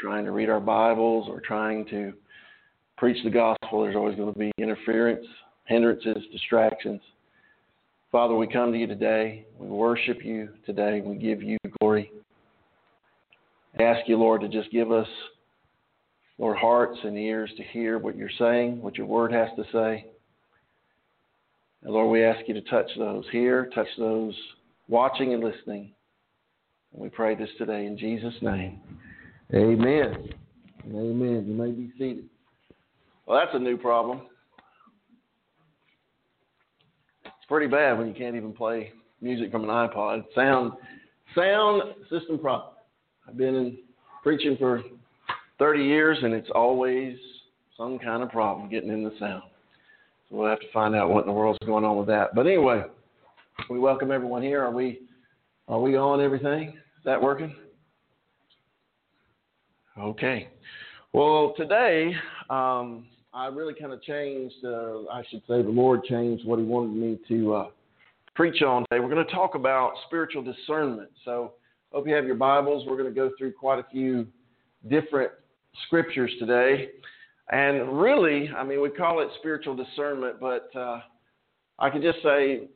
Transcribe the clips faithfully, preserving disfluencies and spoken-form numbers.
trying to read our Bibles or trying to preach the gospel, there's always going to be interference, hindrances, distractions. Father, we come to you today. We worship you today. We give you glory. I ask you, Lord, to just give us, Lord, hearts and ears to hear what you're saying, what your word has to say. And Lord, we ask you to touch those here, touch those watching and listening. And we pray this today in Jesus' name. Amen. Amen. You may be seated. Well, that's a new problem. It's pretty bad when you can't even play music from an iPod. Sound, sound system problem. I've been in preaching for thirty years, and it's always some kind of problem getting in the sound. So we'll have to find out what in the world's going on with that. But anyway, we welcome everyone here. Are we, are we on everything? Is that working? Okay. Well, today, um, I really kind of changed, uh, I should say the Lord changed what he wanted me to uh, preach on today. We're going to talk about spiritual discernment. So hope you have your Bibles. We're going to go through quite a few different scriptures today. And really, I mean, we call it spiritual discernment, but uh, I could just say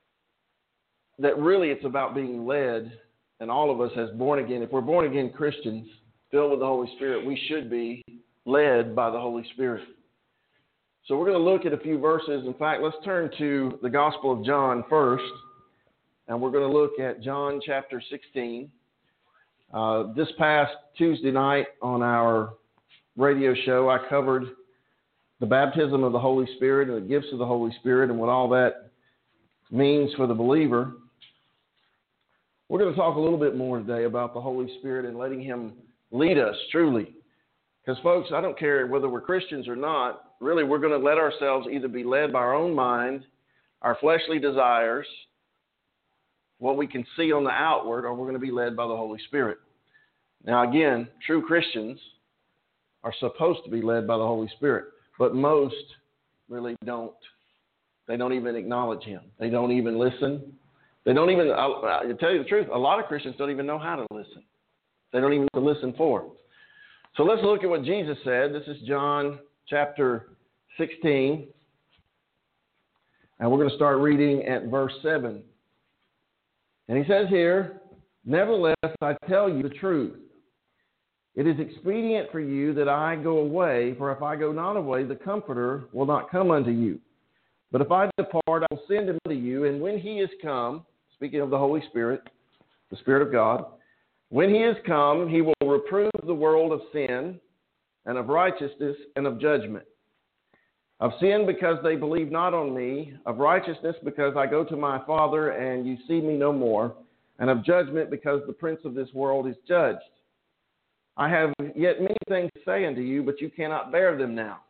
that really it's about being led, and all of us as born again, if we're born again Christians filled with the Holy Spirit, we should be led by the Holy Spirit. So we're going to look at a few verses. In fact, let's turn to the Gospel of John first, and we're going to look at John chapter sixteen. Uh, this past Tuesday night on our radio show, I covered the baptism of the Holy Spirit and the gifts of the Holy Spirit and what all that means for the believer. We're going to talk a little bit more today about the Holy Spirit and letting him lead us truly. Because, folks, I don't care whether we're Christians or not, really we're going to let ourselves either be led by our own mind, our fleshly desires, what we can see on the outward, or we're going to be led by the Holy Spirit. Now, again, true Christians are supposed to be led by the Holy Spirit, but most really don't. They don't even acknowledge him. They don't even listen. They don't even, I'll, I'll tell you the truth, a lot of Christians don't even know how to listen. They don't even know to listen for. So let's look at what Jesus said. This is John chapter sixteen, and we're going to start reading at verse seven. And he says here, "Nevertheless, I tell you the truth. It is expedient for you that I go away, for if I go not away, the Comforter will not come unto you. But if I depart, I will send him unto you. And when he is come," speaking of the Holy Spirit, the Spirit of God, "when he is come, he will reprove the world of sin and of righteousness and of judgment. Of sin, because they believe not on me. Of righteousness, because I go to my Father, and you see me no more. And of judgment, because the prince of this world is judged. I have yet many things to say unto you, but you cannot bear them now.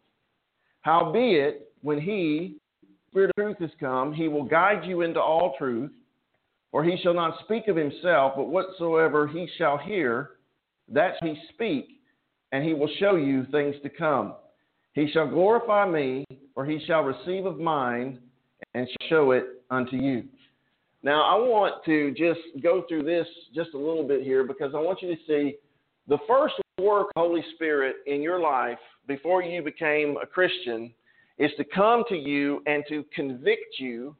Howbeit, when he, Spirit of truth, is come, he will guide you into all truth. For he shall not speak of himself, but whatsoever he shall hear, that shall he speak, and he will show you things to come. He shall glorify me, for he shall receive of mine, and shall show it unto you." Now, I want to just go through this just a little bit here, because I want you to see the first work of the Holy Spirit in your life before you became a Christian is to come to you and to convict you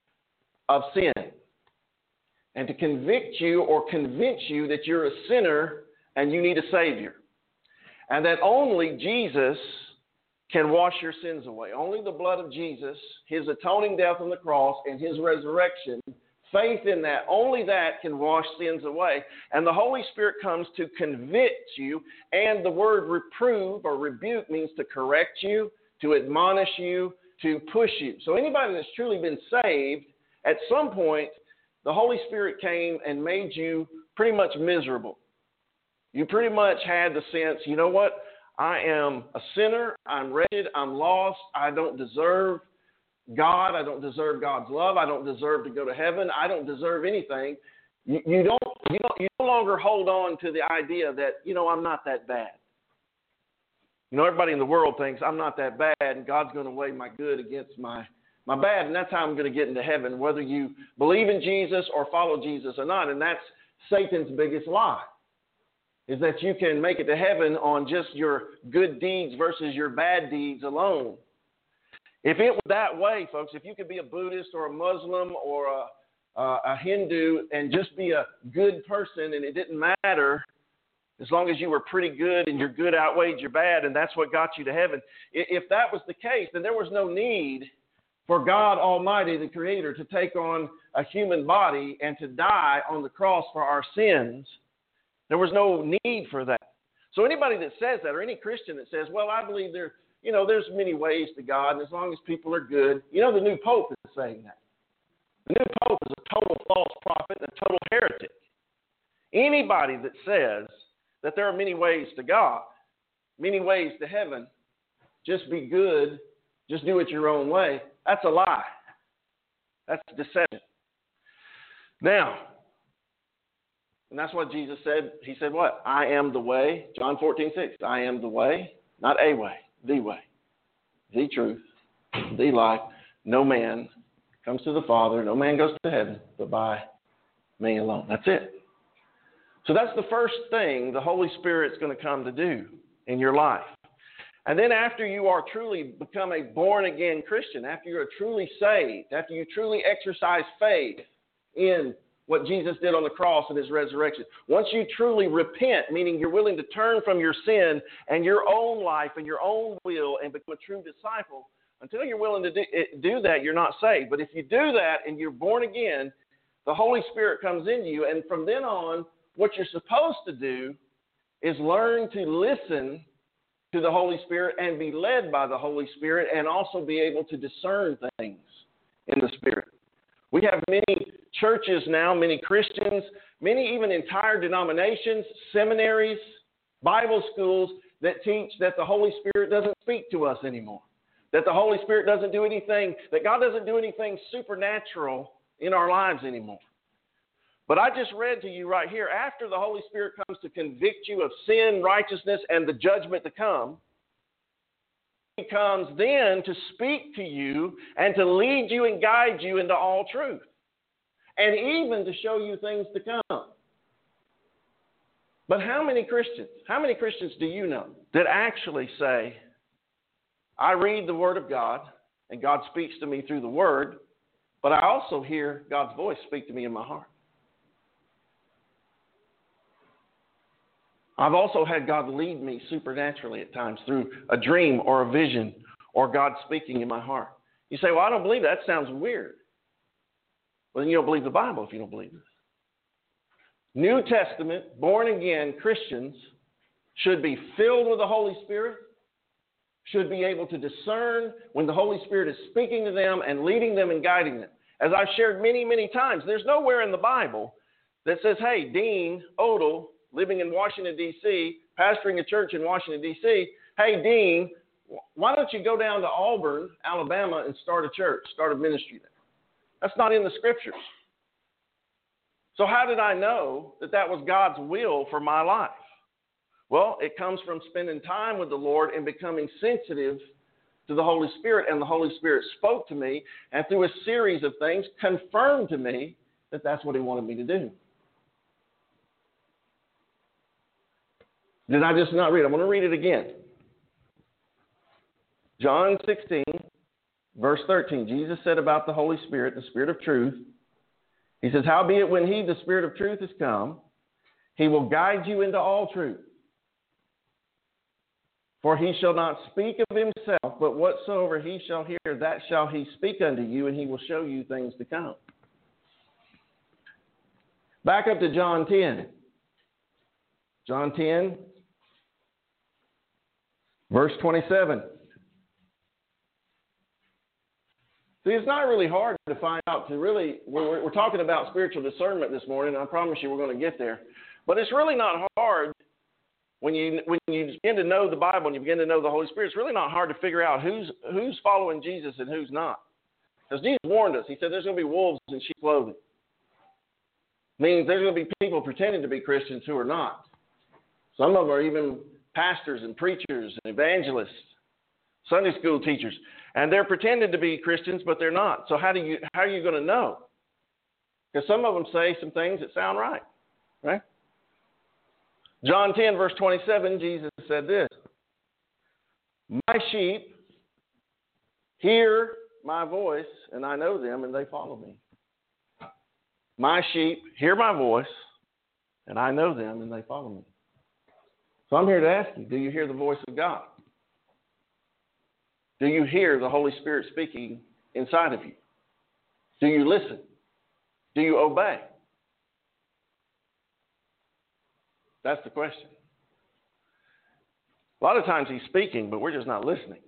of sin, and to convict you or convince you that you're a sinner and you need a Savior, and that only Jesus can wash your sins away. Only the blood of Jesus, his atoning death on the cross, and his resurrection, faith in that, only that can wash sins away. And the Holy Spirit comes to convict you, and the word reprove or rebuke means to correct you, to admonish you, to push you. So anybody that's truly been saved, at some point, the Holy Spirit came and made you pretty much miserable. You pretty much had the sense, you know what? I am a sinner. I'm wretched. I'm lost. I don't deserve God. I don't deserve God's love. I don't deserve to go to heaven. I don't deserve anything. You, you don't. You don't. You no longer hold on to the idea that, you know, I'm not that bad. You know, everybody in the world thinks I'm not that bad, and God's going to weigh my good against my my bad, and that's how I'm going to get into heaven, whether you believe in Jesus or follow Jesus or not. And that's Satan's biggest lie. is that you can make it to heaven on just your good deeds versus your bad deeds alone. If it was that way, folks, if you could be a Buddhist or a Muslim or a, uh, a Hindu and just be a good person and it didn't matter as long as you were pretty good and your good outweighed your bad and that's what got you to heaven. If that was the case, then there was no need for God Almighty, the Creator, to take on a human body and to die on the cross for our sins. There was no need for that. So anybody that says that, or any Christian that says, well, I believe there, you know, there's many ways to God, and as long as people are good. You know, the new Pope is saying that. The new Pope is a total false prophet and a total heretic. Anybody that says that there are many ways to God, many ways to heaven, just be good, just do it your own way, that's a lie. That's deception. Now, and that's what Jesus said. He said what? I am the way. John fourteen six. I am the way, not a way, the way, the truth, the life. No man comes to the Father. No man goes to heaven but by me alone. That's it. So that's the first thing the Holy Spirit's going to come to do in your life. And then after you are truly become a born-again Christian, after you are truly saved, after you truly exercise faith in what Jesus did on the cross and his resurrection, once you truly repent, meaning you're willing to turn from your sin and your own life and your own will and become a true disciple, until you're willing to do, do that, you're not saved. But if you do that and you're born again, the Holy Spirit comes into you, and from then on, what you're supposed to do is learn to listen to the Holy Spirit and be led by the Holy Spirit and also be able to discern things in the Spirit. We have many churches now, many Christians, many even entire denominations, seminaries, Bible schools that teach that the Holy Spirit doesn't speak to us anymore, that the Holy Spirit doesn't do anything, that God doesn't do anything supernatural in our lives anymore. But I just read to you right here, after the Holy Spirit comes to convict you of sin, righteousness, and the judgment to come, He comes then to speak to you and to lead you and guide you into all truth, and even to show you things to come. But how many Christians, how many Christians do you know that actually say, I read the Word of God, and God speaks to me through the Word, but I also hear God's voice speak to me in my heart? I've also had God lead me supernaturally at times through a dream or a vision or God speaking in my heart. You say, well, I don't believe that. That sounds weird. Well, then you don't believe the Bible if you don't believe this. New Testament, born-again Christians should be filled with the Holy Spirit, should be able to discern when the Holy Spirit is speaking to them and leading them and guiding them. As I've shared many, many times, there's nowhere in the Bible that says, hey, Dean Odell, living in Washington, D C, pastoring a church in Washington, D C, hey, Dean, why don't you go down to Auburn, Alabama, and start a church, start a ministry there? That's not in the Scriptures. So how did I know that that was God's will for my life? Well, it comes from spending time with the Lord and becoming sensitive to the Holy Spirit, and the Holy Spirit spoke to me, and through a series of things confirmed to me that that's what He wanted me to do. Did I just not read it? I want to read it again. John sixteen, verse thirteen. Jesus said about the Holy Spirit, the Spirit of truth. He says, howbeit when He, the Spirit of truth, is come, He will guide you into all truth. For He shall not speak of Himself, but whatsoever He shall hear, that shall He speak unto you, and He will show you things to come. Back up to John ten. John ten, verse twenty-seven. See, it's not really hard to find out, to really, we're, we're talking about spiritual discernment this morning, and I promise you we're going to get there. But it's really not hard when you when you begin to know the Bible and you begin to know the Holy Spirit. It's really not hard to figure out who's who's following Jesus and who's not. Because Jesus warned us. He said there's going to be wolves in sheep clothing. Meaning there's going to be people pretending to be Christians who are not. Some of them are even pastors and preachers and evangelists, Sunday school teachers, and they're pretending to be Christians, but they're not. So how do you how are you going to know? Because some of them say some things that sound right, right? John ten, verse twenty-seven, Jesus said this, my sheep hear my voice, and I know them, and they follow me. My sheep hear my voice, and I know them, and they follow me. So I'm here to ask you, do you hear the voice of God? Do you hear the Holy Spirit speaking inside of you? Do you listen? Do you obey? That's the question. A lot of times he's speaking, but we're just not listening.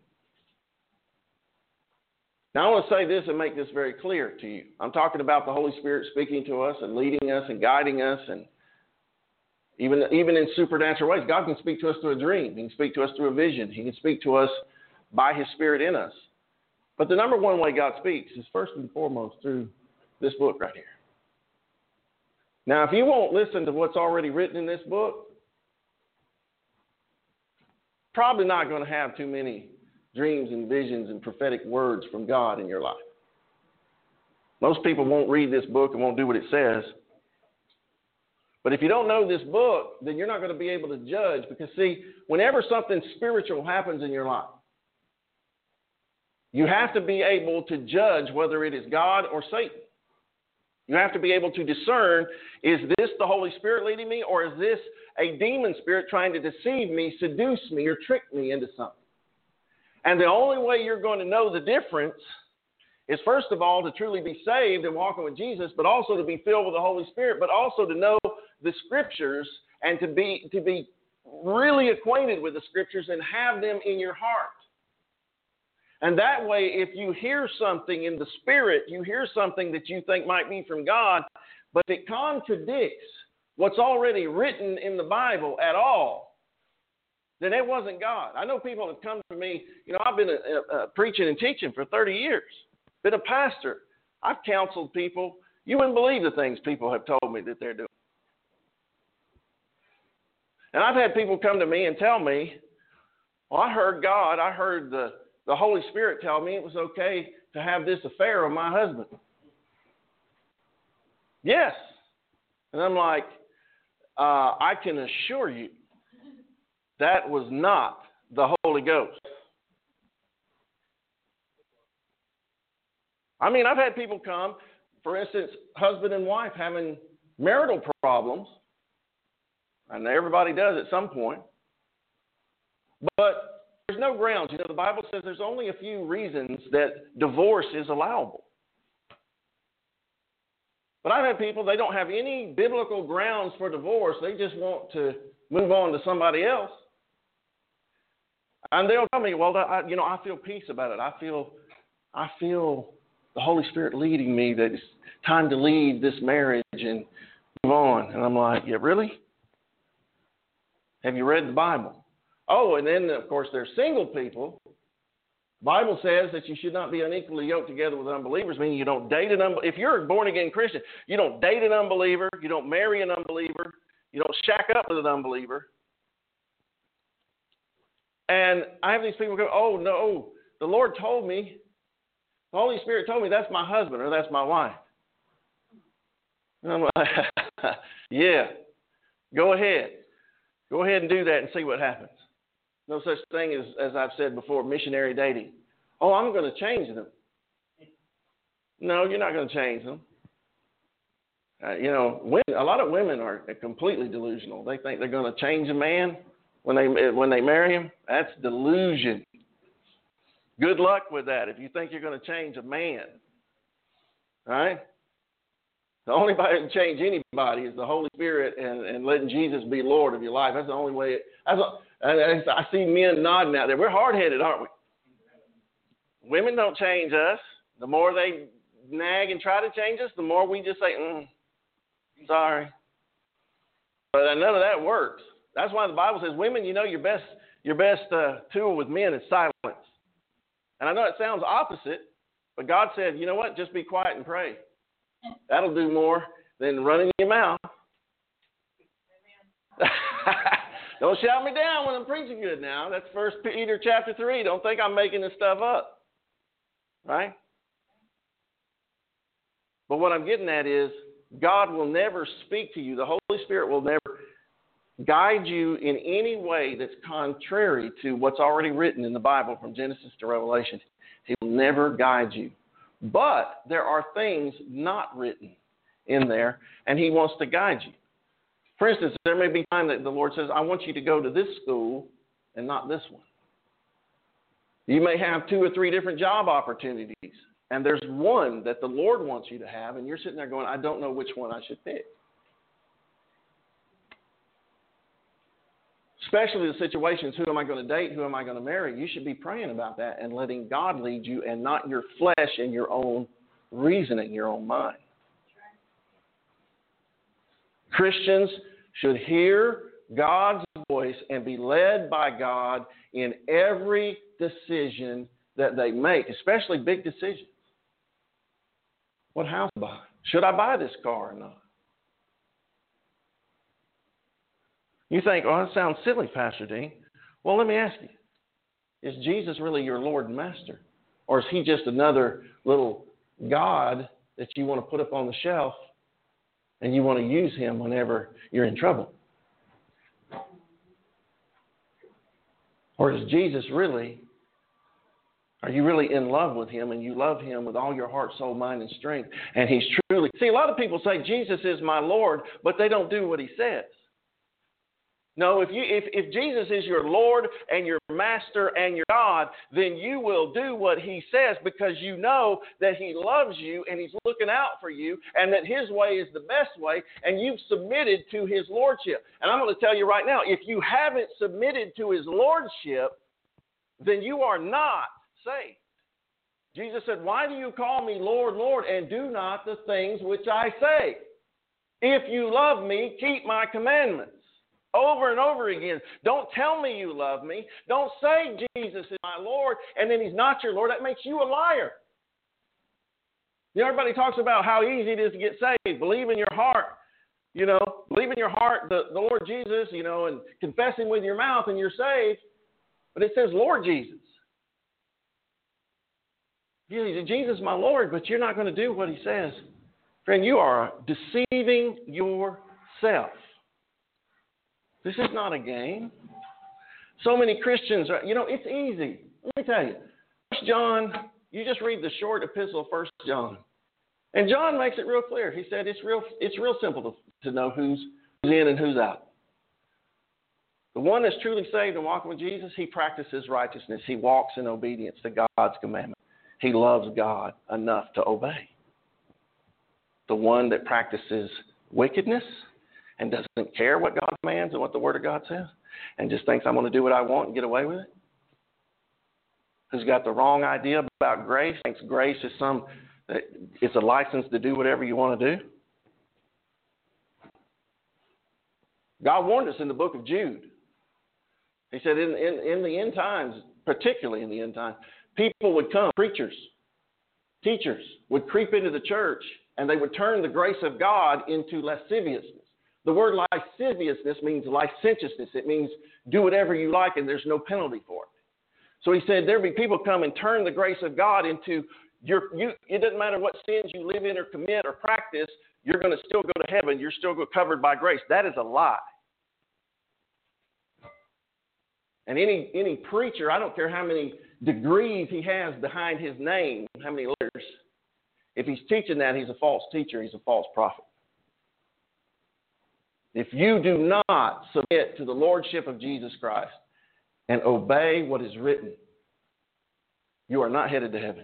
Now, I want to say this and make this very clear to you. I'm talking about the Holy Spirit speaking to us and leading us and guiding us, and even, even in supernatural ways. God can speak to us through a dream. He can speak to us through a vision. He can speak to us by His Spirit in us. But the number one way God speaks is first and foremost through this book right here. Now, if you won't listen to what's already written in this book, probably not going to have too many dreams and visions and prophetic words from God in your life. Most people won't read this book and won't do what it says. But if you don't know this book, then you're not going to be able to judge. Because, see, whenever something spiritual happens in your life, you have to be able to judge whether it is God or Satan. You have to be able to discern, is this the Holy Spirit leading me, or is this a demon spirit trying to deceive me, seduce me, or trick me into something? And the only way you're going to know the difference is, first of all, to truly be saved and walking with Jesus, but also to be filled with the Holy Spirit, but also to know the Scriptures and to be, to be really acquainted with the Scriptures and have them in your heart. And that way, if you hear something in the Spirit, you hear something that you think might be from God, but it contradicts what's already written in the Bible at all, then it wasn't God. I know people have come to me, you know, I've been a, a, a preaching and teaching for thirty years, been a pastor. I've counseled people. You wouldn't believe the things people have told me that they're doing. And I've had people come to me and tell me, well, I heard God, I heard the The Holy Spirit tell me it was okay to have this affair with my husband. Yes. And I'm like, uh, I can assure you that was not the Holy Ghost. I mean, I've had people come, for instance, husband and wife having marital problems, and everybody does at some point, but there's no grounds. You know, the Bible says there's only a few reasons that divorce is allowable. But I've had people, they don't have any biblical grounds for divorce. They just want to move on to somebody else. And they'll tell me, well, I, you know, I feel peace about it. I feel, I feel the Holy Spirit leading me that it's time to leave this marriage and move on. And I'm like, yeah, really? Have you read the Bible? Oh, and then, of course, there's single people. The Bible says that you should not be unequally yoked together with unbelievers, meaning you don't date an unbeliever. If you're a born-again Christian, you don't date an unbeliever, you don't marry an unbeliever, you don't shack up with an unbeliever. And I have these people go, oh, no, the Lord told me, the Holy Spirit told me that's my husband or that's my wife. And I'm like, yeah, go ahead. Go ahead and do that and see what happens. No such thing as, as I've said before, missionary dating. Oh, I'm going to change them. No, you're not going to change them. Uh, you know, women, a lot of women are completely delusional. They think they're going to change a man when they when they marry him. That's delusion. Good luck with that if you think you're going to change a man. All right? The only way that can change anybody is the Holy Spirit and, and letting Jesus be Lord of your life. That's the only way. It, that's a, I see men nodding out there. We're hard-headed, aren't we? Women don't change us. The more they nag and try to change us, the more we just say, mm, sorry. But none of that works. That's why the Bible says, women, you know, your best your best uh, tool with men is silence. And I know it sounds opposite, but God said, you know what, just be quiet and pray. That'll do more than running your mouth. Don't shout me down when I'm preaching good now. That's First Peter chapter three. Don't think I'm making this stuff up. Right? But what I'm getting at is God will never speak to you. The Holy Spirit will never guide you in any way that's contrary to what's already written in the Bible from Genesis to Revelation. He will never guide you. But there are things not written in there, and he wants to guide you. For instance, there may be time that the Lord says, I want you to go to this school and not this one. You may have two or three different job opportunities, and there's one that the Lord wants you to have, and you're sitting there going, I don't know which one I should pick. Especially the situations, who am I going to date, who am I going to marry? You should be praying about that and letting God lead you and not your flesh and your own reasoning, your own mind. Christians should hear God's voice and be led by God in every decision that they make, especially big decisions. What house to buy? Should I buy this car or not? You think, oh, that sounds silly, Pastor Dean. Well, let me ask you, is Jesus really your Lord and Master? Or is he just another little God that you want to put up on the shelf and you want to use him whenever you're in trouble? Or is Jesus really, are you really in love with him and you love him with all your heart, soul, mind, and strength? And he's truly, see, a lot of people say Jesus is my Lord, but they don't do what he says. No, if you if, if Jesus is your Lord and your Master and your God, then you will do what he says because you know that he loves you and he's looking out for you and that his way is the best way and you've submitted to his lordship. And I'm going to tell you right now, if you haven't submitted to his lordship, then you are not saved. Jesus said, why do you call me Lord, Lord, and do not the things which I say? If you love me, keep my commandments. Over and over again. Don't tell me you love me. Don't say Jesus is my Lord and then he's not your Lord. That makes you a liar. You know, everybody talks about how easy it is to get saved. Believe in your heart. You know, believe in your heart the, the Lord Jesus, you know, and confess him with your mouth and you're saved. But it says Lord Jesus. Jesus, my Lord, but you're not going to do what he says. Friend, you are deceiving yourself. This is not a game. So many Christians are, you know, it's easy. Let me tell you. First John, you just read the short epistle of First John. And John makes it real clear. He said it's real it's real simple to, to know who's in and who's out. The one that's truly saved and walking with Jesus, he practices righteousness. He walks in obedience to God's commandment. He loves God enough to obey. The one that practices wickedness and doesn't care what God commands and what the Word of God says, and just thinks I'm going to do what I want and get away with it, who's got the wrong idea about grace, thinks grace is some, it's a license to do whatever you want to do. God warned us in the book of Jude. He said in, in, in the end times, particularly in the end times, people would come, preachers, teachers, would creep into the church, and they would turn the grace of God into lasciviousness. The word lasciviousness means licentiousness. It means do whatever you like and there's no penalty for it. So he said there'd be people come and turn the grace of God into your, you, it doesn't matter what sins you live in or commit or practice, you're going to still go to heaven. You're still covered by grace. That is a lie. And any, any preacher, I don't care how many degrees he has behind his name, how many letters, if he's teaching that, he's a false teacher. He's a false prophet. If you do not submit to the lordship of Jesus Christ and obey what is written, you are not headed to heaven.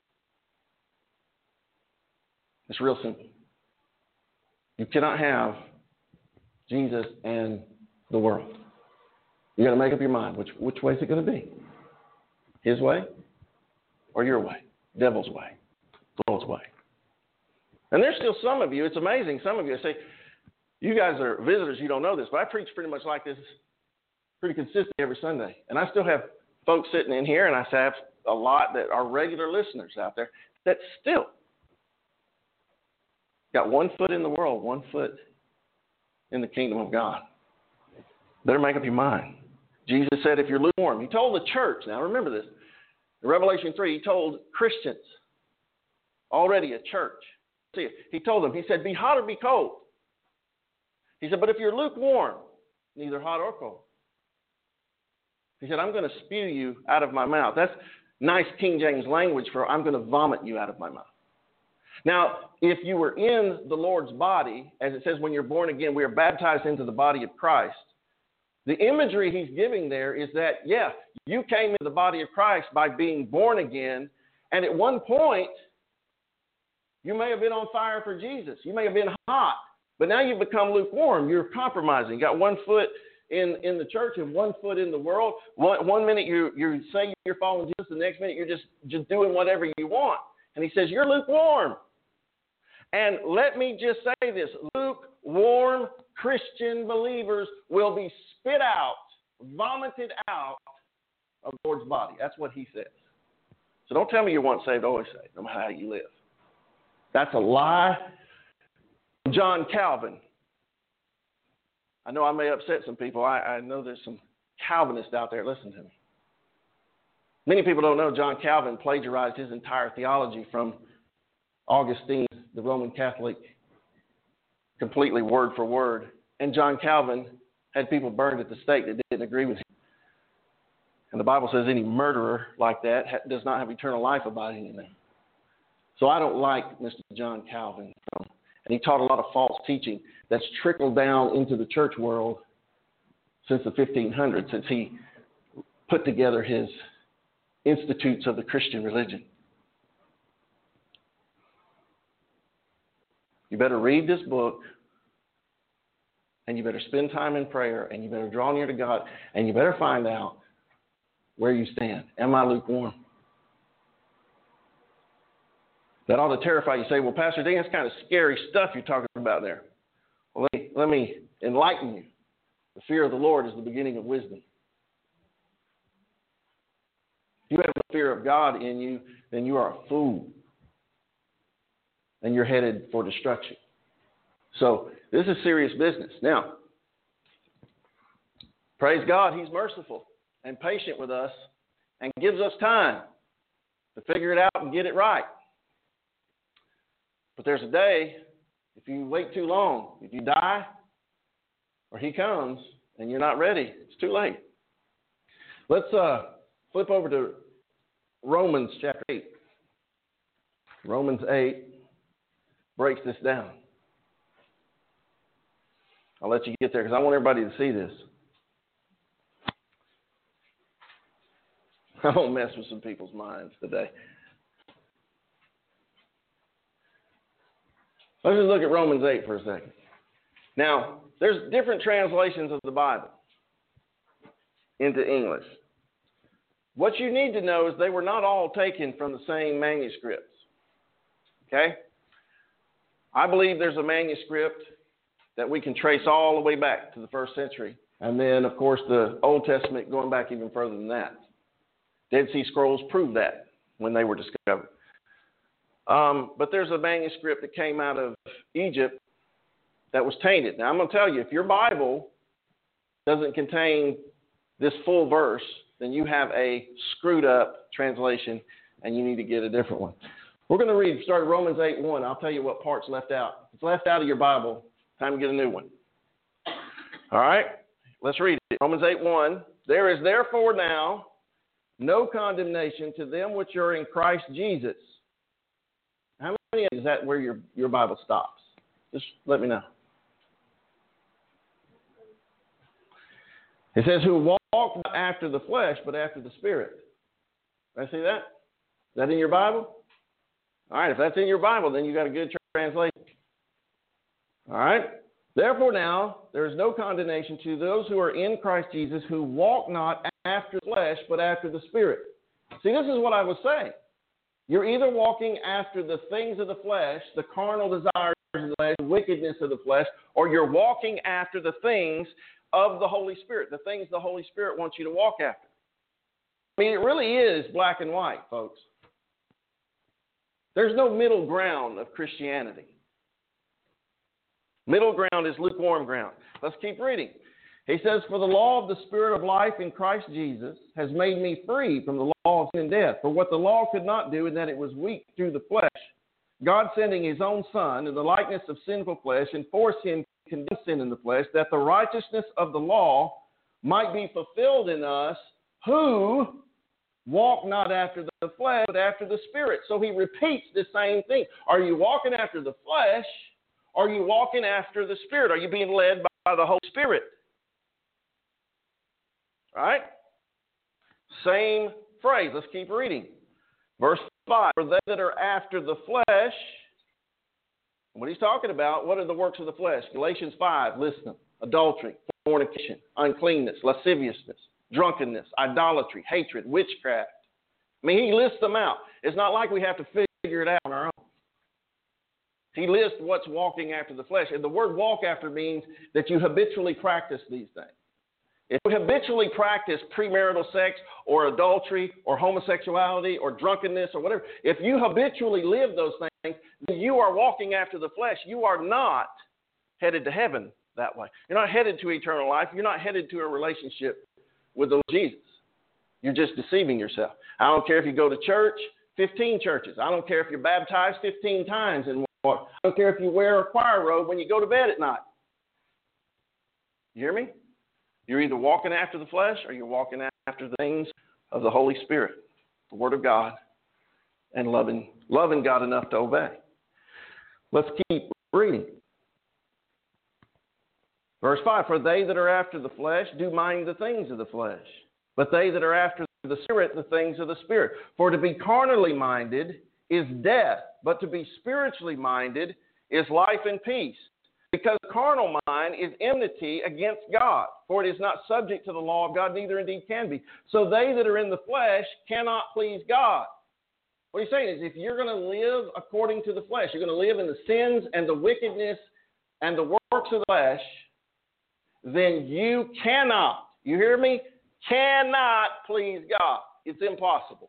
It's real simple. You cannot have Jesus and the world. You got to make up your mind. Which which way is it going to be? His way or your way? Devil's way. The world's way. And there's still some of you, it's amazing, some of you say, you guys are visitors, you don't know this, but I preach pretty much like this pretty consistently every Sunday. And I still have folks sitting in here, and I have a lot that are regular listeners out there that still got one foot in the world, one foot in the kingdom of God. Better make up your mind. Jesus said, if you're lukewarm, he told the church, now remember this, in Revelation three, he told Christians, already a church, see, he told them, he said, be hot or be cold. He said, but if you're lukewarm, neither hot or cold. He said, I'm going to spew you out of my mouth. That's nice King James language for I'm going to vomit you out of my mouth. Now, if you were in the Lord's body, as it says when you're born again, we are baptized into the body of Christ. The imagery he's giving there is that, yeah, you came into the body of Christ by being born again, and at one point, you may have been on fire for Jesus. You may have been hot, but now you've become lukewarm. You're compromising. You got one foot in, in the church and one foot in the world. One, one minute you you say you're following Jesus, the next minute you're just, just doing whatever you want. And he says, you're lukewarm. And let me just say this, lukewarm Christian believers will be spit out, vomited out of the Lord's body. That's what he says. So don't tell me you're once saved, always saved, no matter how you live. That's a lie. John Calvin. I know I may upset some people. I, I know there's some Calvinists out there. Listen to me. Many people don't know John Calvin plagiarized his entire theology from Augustine, the Roman Catholic, completely word for word. And John Calvin had people burned at the stake that didn't agree with him. And the Bible says any murderer like that ha- does not have eternal life abiding in them. So I don't like Mister John Calvin. And he taught a lot of false teaching that's trickled down into the church world since the fifteen hundreds, since he put together his Institutes of the Christian Religion. You better read this book, and you better spend time in prayer, and you better draw near to God, and you better find out where you stand. Am I lukewarm? That ought to terrify you. You say, well, Pastor Dan, that's kind of scary stuff you're talking about there. Well, let me, let me enlighten you. The fear of the Lord is the beginning of wisdom. If you have the fear of God in you, then you are a fool. And you're headed for destruction. So this is serious business. Now, praise God, he's merciful and patient with us and gives us time to figure it out and get it right. But there's a day, if you wait too long, if you die or he comes and you're not ready, it's too late. Let's uh, flip over to Romans chapter eight. Romans eight breaks this down. I'll let you get there because I want everybody to see this. I won't mess with some people's minds today. Let's just look at Romans eight for a second. Now, there's different translations of the Bible into English. What you need to know is they were not all taken from the same manuscripts. Okay? I believe there's a manuscript that we can trace all the way back to the first century. And then, of course, the Old Testament going back even further than that. Dead Sea Scrolls prove that when they were discovered. Um, but there's a manuscript that came out of Egypt that was tainted. Now, I'm going to tell you, if your Bible doesn't contain this full verse, then you have a screwed up translation and you need to get a different one. We're going to read, start Romans eight one. I'll tell you what part's left out. If it's left out of your Bible, time to get a new one. All right, let's read it. Romans eight one. There is therefore now no condemnation to them which are in Christ Jesus. How many is that where your, your Bible stops? Just let me know. It says, who walk not after the flesh, but after the Spirit. Did I see that? Is that in your Bible? All right, if that's in your Bible, then you got a good translation. All right. Therefore now, there is no condemnation to those who are in Christ Jesus, who walk not after the flesh, but after the Spirit. See, this is what I was saying. You're either walking after the things of the flesh, the carnal desires of the flesh, the wickedness of the flesh, or you're walking after the things of the Holy Spirit, the things the Holy Spirit wants you to walk after. I mean, it really is black and white, folks. There's no middle ground of Christianity. Middle ground is lukewarm ground. Let's keep reading. He says, for the law of the Spirit of life in Christ Jesus has made me free from the law of sin and death. For what the law could not do, in that it was weak through the flesh, God sending his own Son in the likeness of sinful flesh, and forced him to condemned sin in the flesh, that the righteousness of the law might be fulfilled in us, who walk not after the flesh, but after the Spirit. So he repeats the same thing. Are you walking after the flesh? Or are you walking after the Spirit? Are you being led by the Holy Spirit? All right? Same phrase. Let's keep reading. Verse five. For they that are after the flesh, what he's talking about, what are the works of the flesh? Galatians five, list them. Adultery, fornication, uncleanness, lasciviousness, drunkenness, idolatry, hatred, witchcraft. I mean, he lists them out. It's not like we have to figure it out on our own. He lists what's walking after the flesh. And the word walk after means that you habitually practice these things. If you habitually practice premarital sex or adultery or homosexuality or drunkenness or whatever, if you habitually live those things, then you are walking after the flesh. You are not headed to heaven that way. You're not headed to eternal life. You're not headed to a relationship with the Lord Jesus. You're just deceiving yourself. I don't care if you go to church, fifteen churches. I don't care if you're baptized fifteen times in water. I don't care if you wear a choir robe when you go to bed at night. You hear me? You're either walking after the flesh or you're walking after the things of the Holy Spirit, the Word of God, and loving, loving God enough to obey. Let's keep reading. Verse five, for they that are after the flesh do mind the things of the flesh, but they that are after the Spirit, the things of the Spirit. For to be carnally minded is death, but to be spiritually minded is life and peace. Because the carnal mind is enmity against God, for it is not subject to the law of God, neither indeed can be. So they that are in the flesh cannot please God. What he's saying is, if you're going to live according to the flesh, you're going to live in the sins and the wickedness and the works of the flesh, then you cannot, you hear me, cannot please God. It's impossible.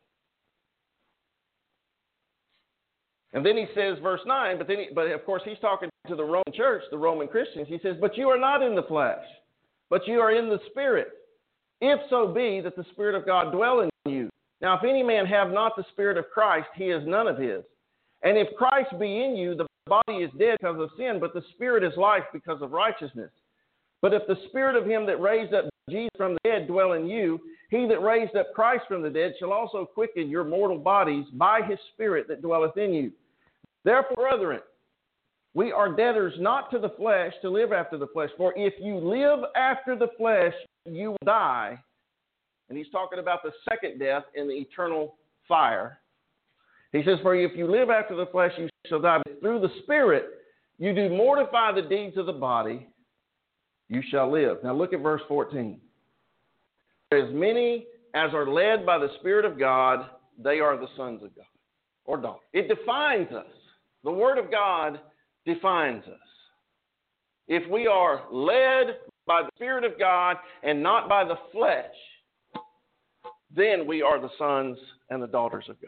And then he says, verse nine, but then, he, but of course he's talking to the Roman church, the Roman Christians. He says, but you are not in the flesh, but you are in the Spirit, if so be that the Spirit of God dwell in you. Now, if any man have not the Spirit of Christ, he is none of his. And if Christ be in you, the body is dead because of sin, but the Spirit is life because of righteousness. But if the Spirit of him that raised up Jesus from the dead dwell in you, he that raised up Christ from the dead shall also quicken your mortal bodies by his Spirit that dwelleth in you. Therefore, brethren, we are debtors not to the flesh to live after the flesh. For if you live after the flesh, you will die. And he's talking about the second death in the eternal fire. He says, for if you live after the flesh, you shall die. But through the Spirit, you do mortify the deeds of the body, you shall live. Now look at verse fourteen. As many as are led by the Spirit of God, they are the sons of God, or daughters. It defines us. The Word of God defines us. If we are led by the Spirit of God and not by the flesh, then we are the sons and the daughters of God.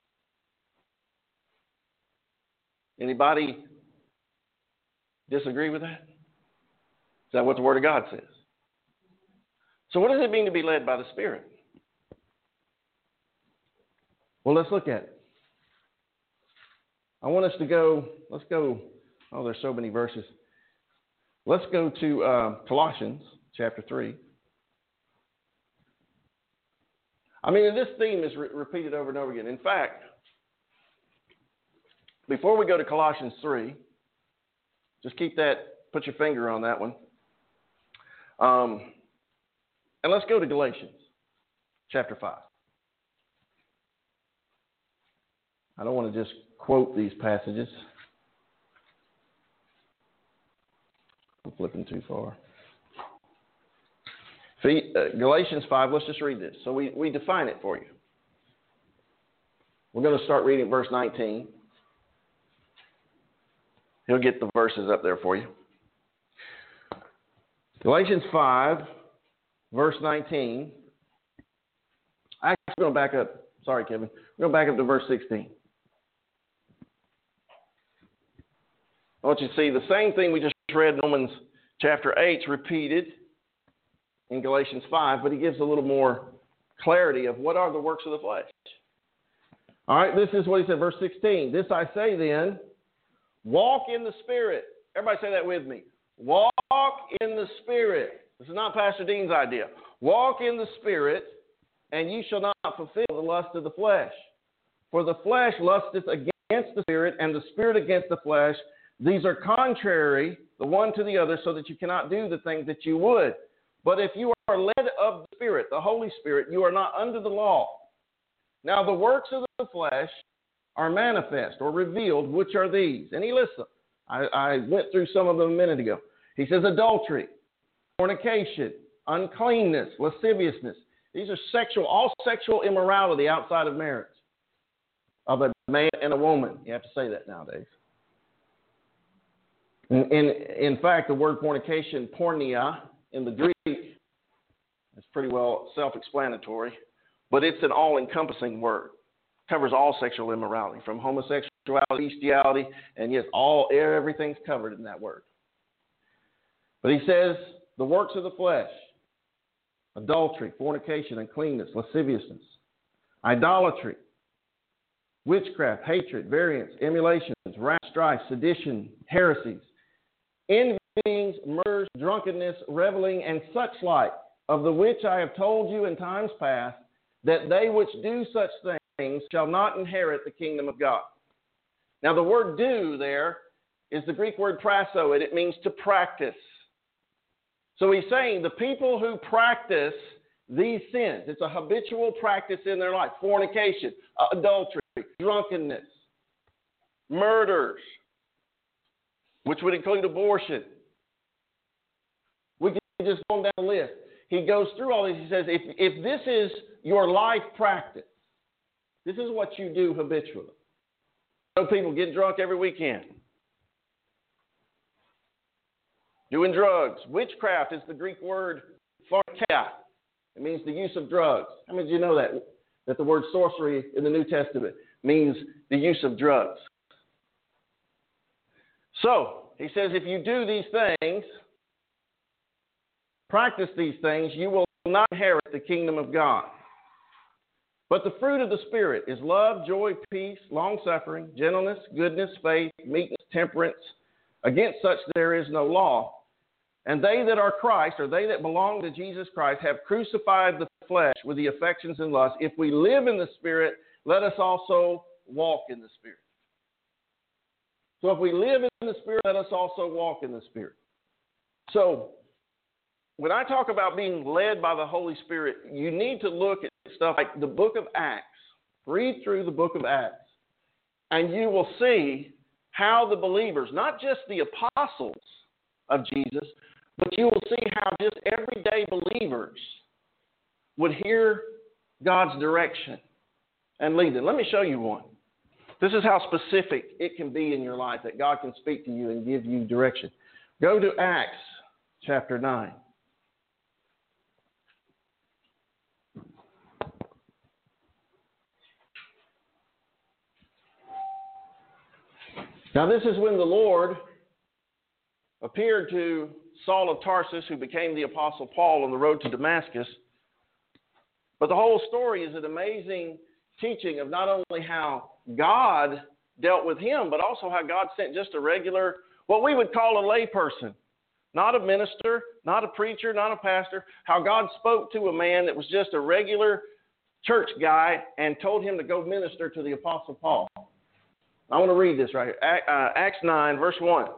Anybody disagree with that? Is that what the Word of God says? So what does it mean to be led by the Spirit? Well, let's look at it. I want us to go, let's go, oh, there's so many verses. Let's go to uh, Colossians chapter three. I mean, this theme is re- repeated over and over again. In fact, before we go to Colossians three, just keep that, put your finger on that one. Um, and let's go to Galatians chapter five. I don't want to just quote these passages. I'm flipping too far. Galatians five, let's just read this. So we, we define it for you. We're going to start reading verse nineteen. He'll get the verses up there for you. Galatians five, verse nineteen. Actually, we're going to back up. Sorry, Kevin. We're going to back up to verse sixteen. I want you to see the same thing we just read in Romans chapter eight repeated in Galatians five, but he gives a little more clarity of what are the works of the flesh. All right, this is what he said, verse sixteen. This I say then, walk in the Spirit. Everybody say that with me. Walk in the Spirit. This is not Pastor Dean's idea. Walk in the Spirit, and you shall not fulfill the lust of the flesh. For the flesh lusteth against the Spirit, and the Spirit against the flesh. These are contrary, the one to the other, so that you cannot do the things that you would. But if you are led of the Spirit, the Holy Spirit, you are not under the law. Now the works of the flesh are manifest or revealed, which are these. And he lists them. I, I went through some of them a minute ago. He says adultery, fornication, uncleanness, lasciviousness. These are sexual, all sexual immorality outside of marriage of a man and a woman. You have to say that nowadays. In, in, in fact, the word fornication, porneia, in the Greek, is pretty well self-explanatory, but it's an all-encompassing word. It covers all sexual immorality, from homosexuality, bestiality, and yes, all everything's covered in that word. But he says the works of the flesh, adultery, fornication, uncleanness, lasciviousness, idolatry, witchcraft, hatred, variance, emulations, wrath, strife, sedition, heresies, envyings, murders, drunkenness, reveling, and such like, of the which I have told you in times past, that they which do such things shall not inherit the kingdom of God. Now the word do there is the Greek word prasso, and it means to practice. So he's saying the people who practice these sins, it's a habitual practice in their life, fornication, adultery, drunkenness, murders, which would include abortion. We can just go down the list. He goes through all these. He says, if, if this is your life practice, this is what you do habitually. Some people get drunk every weekend. Doing drugs. Witchcraft is the Greek word pharmakeia. It means the use of drugs. How many of you know that? That the word sorcery in the New Testament means the use of drugs. So, he says, if you do these things, practice these things, you will not inherit the kingdom of God. But the fruit of the Spirit is love, joy, peace, long-suffering, gentleness, goodness, faith, meekness, temperance. Against such there is no law. And they that are Christ, or they that belong to Jesus Christ, have crucified the flesh with the affections and lusts. If we live in the Spirit, let us also walk in the Spirit. So if we live in the Spirit, let us also walk in the Spirit. So when I talk about being led by the Holy Spirit, you need to look at stuff like the book of Acts. Read through the book of Acts, and you will see how the believers, not just the apostles of Jesus, but you will see how just everyday believers would hear God's direction and lead them. Let me show you one. This is how specific it can be in your life, that God can speak to you and give you direction. Go to Acts chapter nine. Now, this is when the Lord appeared to Saul of Tarsus, who became the Apostle Paul on the road to Damascus. But the whole story is an amazing teaching of not only how God dealt with him, but also how God sent just a regular, what we would call a layperson, not a minister, not a preacher, not a pastor, how God spoke to a man that was just a regular church guy and told him to go minister to the Apostle Paul. I want to read this right here. Acts nine, verse one.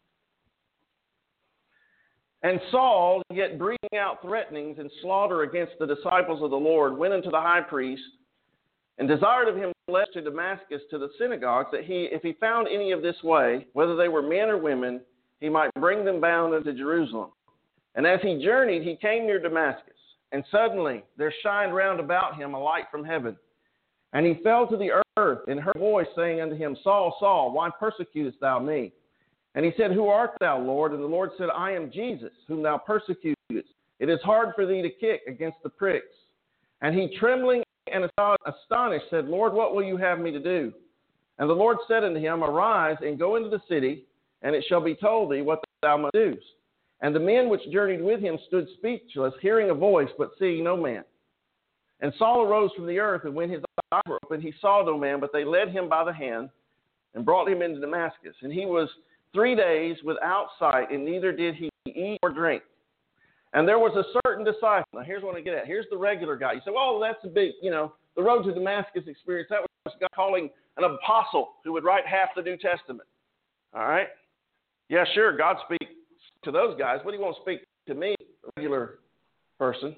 And Saul, yet breathing out threatenings and slaughter against the disciples of the Lord, went unto the high priest and desired of him lest to Damascus to the synagogues, that he, if he found any of this way, whether they were men or women, he might bring them bound unto Jerusalem. And as he journeyed, he came near Damascus, and suddenly there shined round about him a light from heaven. And he fell to the earth, and heard a voice saying unto him, Saul, Saul, why persecutest thou me? And he said, Who art thou, Lord? And the Lord said, I am Jesus, whom thou persecutest. It is hard for thee to kick against the pricks. And he, trembling and astonished, said, Lord, what will you have me to do? And the Lord said unto him, Arise and go into the city, and it shall be told thee what thou must do. And the men which journeyed with him stood speechless, hearing a voice, but seeing no man. And Saul arose from the earth, and when his eyes were opened, he saw no man, but they led him by the hand and brought him into Damascus. And he was three days without sight, and neither did he eat or drink. And there was a certain disciple. Now, here's what I get at. Here's the regular guy. You say, well, that's a big, you know, the road to Damascus experience. That was God calling an apostle who would write half the New Testament. All right? Yeah, sure, God speaks to those guys, but he won't speak to me, a regular person.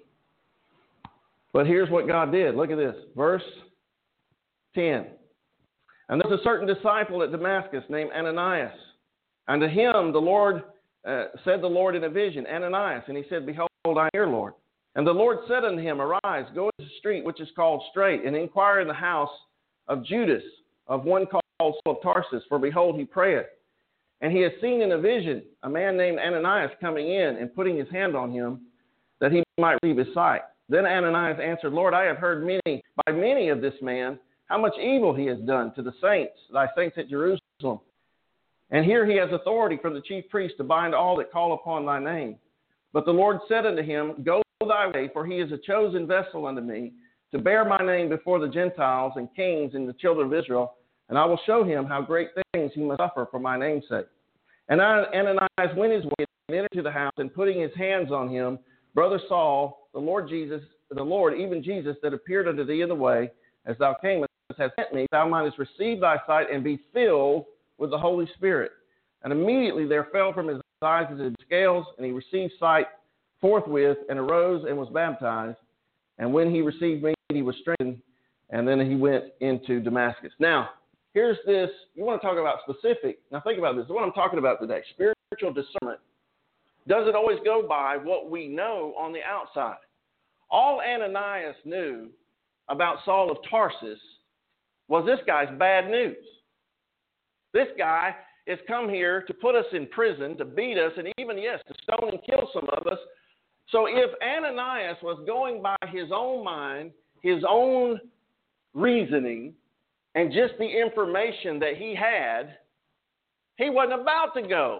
But here's what God did. Look at this. Verse ten. And there was a certain disciple at Damascus named Ananias. And to him the Lord uh, said the Lord in a vision, Ananias. And he said, Behold, I am here, Lord. And the Lord said unto him, Arise, go into the street which is called Straight, and inquire in the house of Judas, of one called Saul of Tarsus. For behold, he prayeth. And he has seen in a vision a man named Ananias coming in and putting his hand on him, that he might receive his sight. Then Ananias answered, Lord, I have heard many by many of this man, how much evil he has done to the saints, thy saints at Jerusalem. And here he has authority from the chief priest to bind all that call upon thy name. But the Lord said unto him, Go thy way, for he is a chosen vessel unto me, to bear my name before the Gentiles and kings and the children of Israel, and I will show him how great things he must suffer for my name's sake. And Ananias went his way and entered to the house, and putting his hands on him, brother Saul, the Lord Jesus, the Lord, even Jesus, that appeared unto thee in the way, as thou camest, has sent me, thou mightest receive thy sight and be filled with the Holy Spirit. And immediately there fell from his eyes as did scales, and he received sight forthwith, and arose and was baptized. And when he received meat, he was strengthened, and then he went into Damascus. Now, here's this. You want to talk about specific. Now, think about this. What I'm talking about today, spiritual discernment, doesn't always go by what we know on the outside. All Ananias knew about Saul of Tarsus was this guy's bad news. This guy has come here to put us in prison, to beat us, and even, yes, to stone and kill some of us. So if Ananias was going by his own mind, his own reasoning, and just the information that he had, he wasn't about to go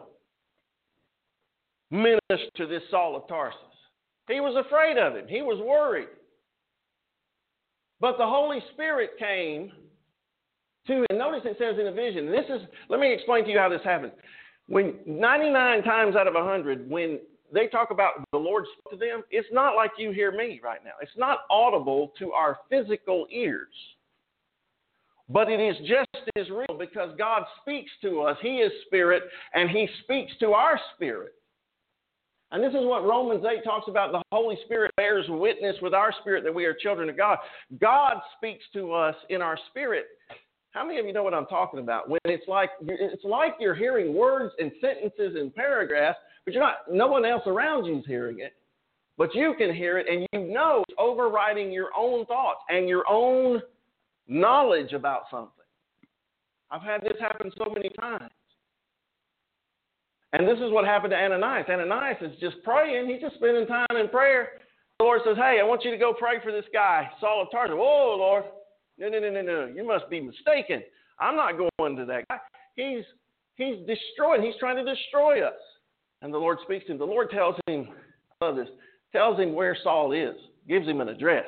minister to this Saul of Tarsus. He was afraid of him. He was worried. But the Holy Spirit came to him. Notice it says in a vision. This is, let me explain to you how this happens. When ninety-nine times out of one hundred, when they talk about the Lord spoke to them, it's not like you hear me right now. It's not audible to our physical ears. But it is just as real because God speaks to us. He is spirit, and he speaks to our spirit. And this is what Romans eight talks about. The Holy Spirit bears witness with our spirit that we are children of God. God speaks to us in our spirit. How many of you know what I'm talking about? When it's like it's like you're hearing words and sentences and paragraphs, but you're not. No one else around you is hearing it, but you can hear it, and you know it's overriding your own thoughts and your own knowledge about something. I've had this happen so many times. And this is what happened to Ananias. Ananias is just praying. He's just spending time in prayer. The Lord says, hey, I want you to go pray for this guy, Saul of Tarsus. Whoa, Lord. No, no, no, no, no. You must be mistaken. I'm not going to that guy. He's, he's destroying. He's trying to destroy us. And the Lord speaks to him. The Lord tells him, I love this, tells him where Saul is, gives him an address.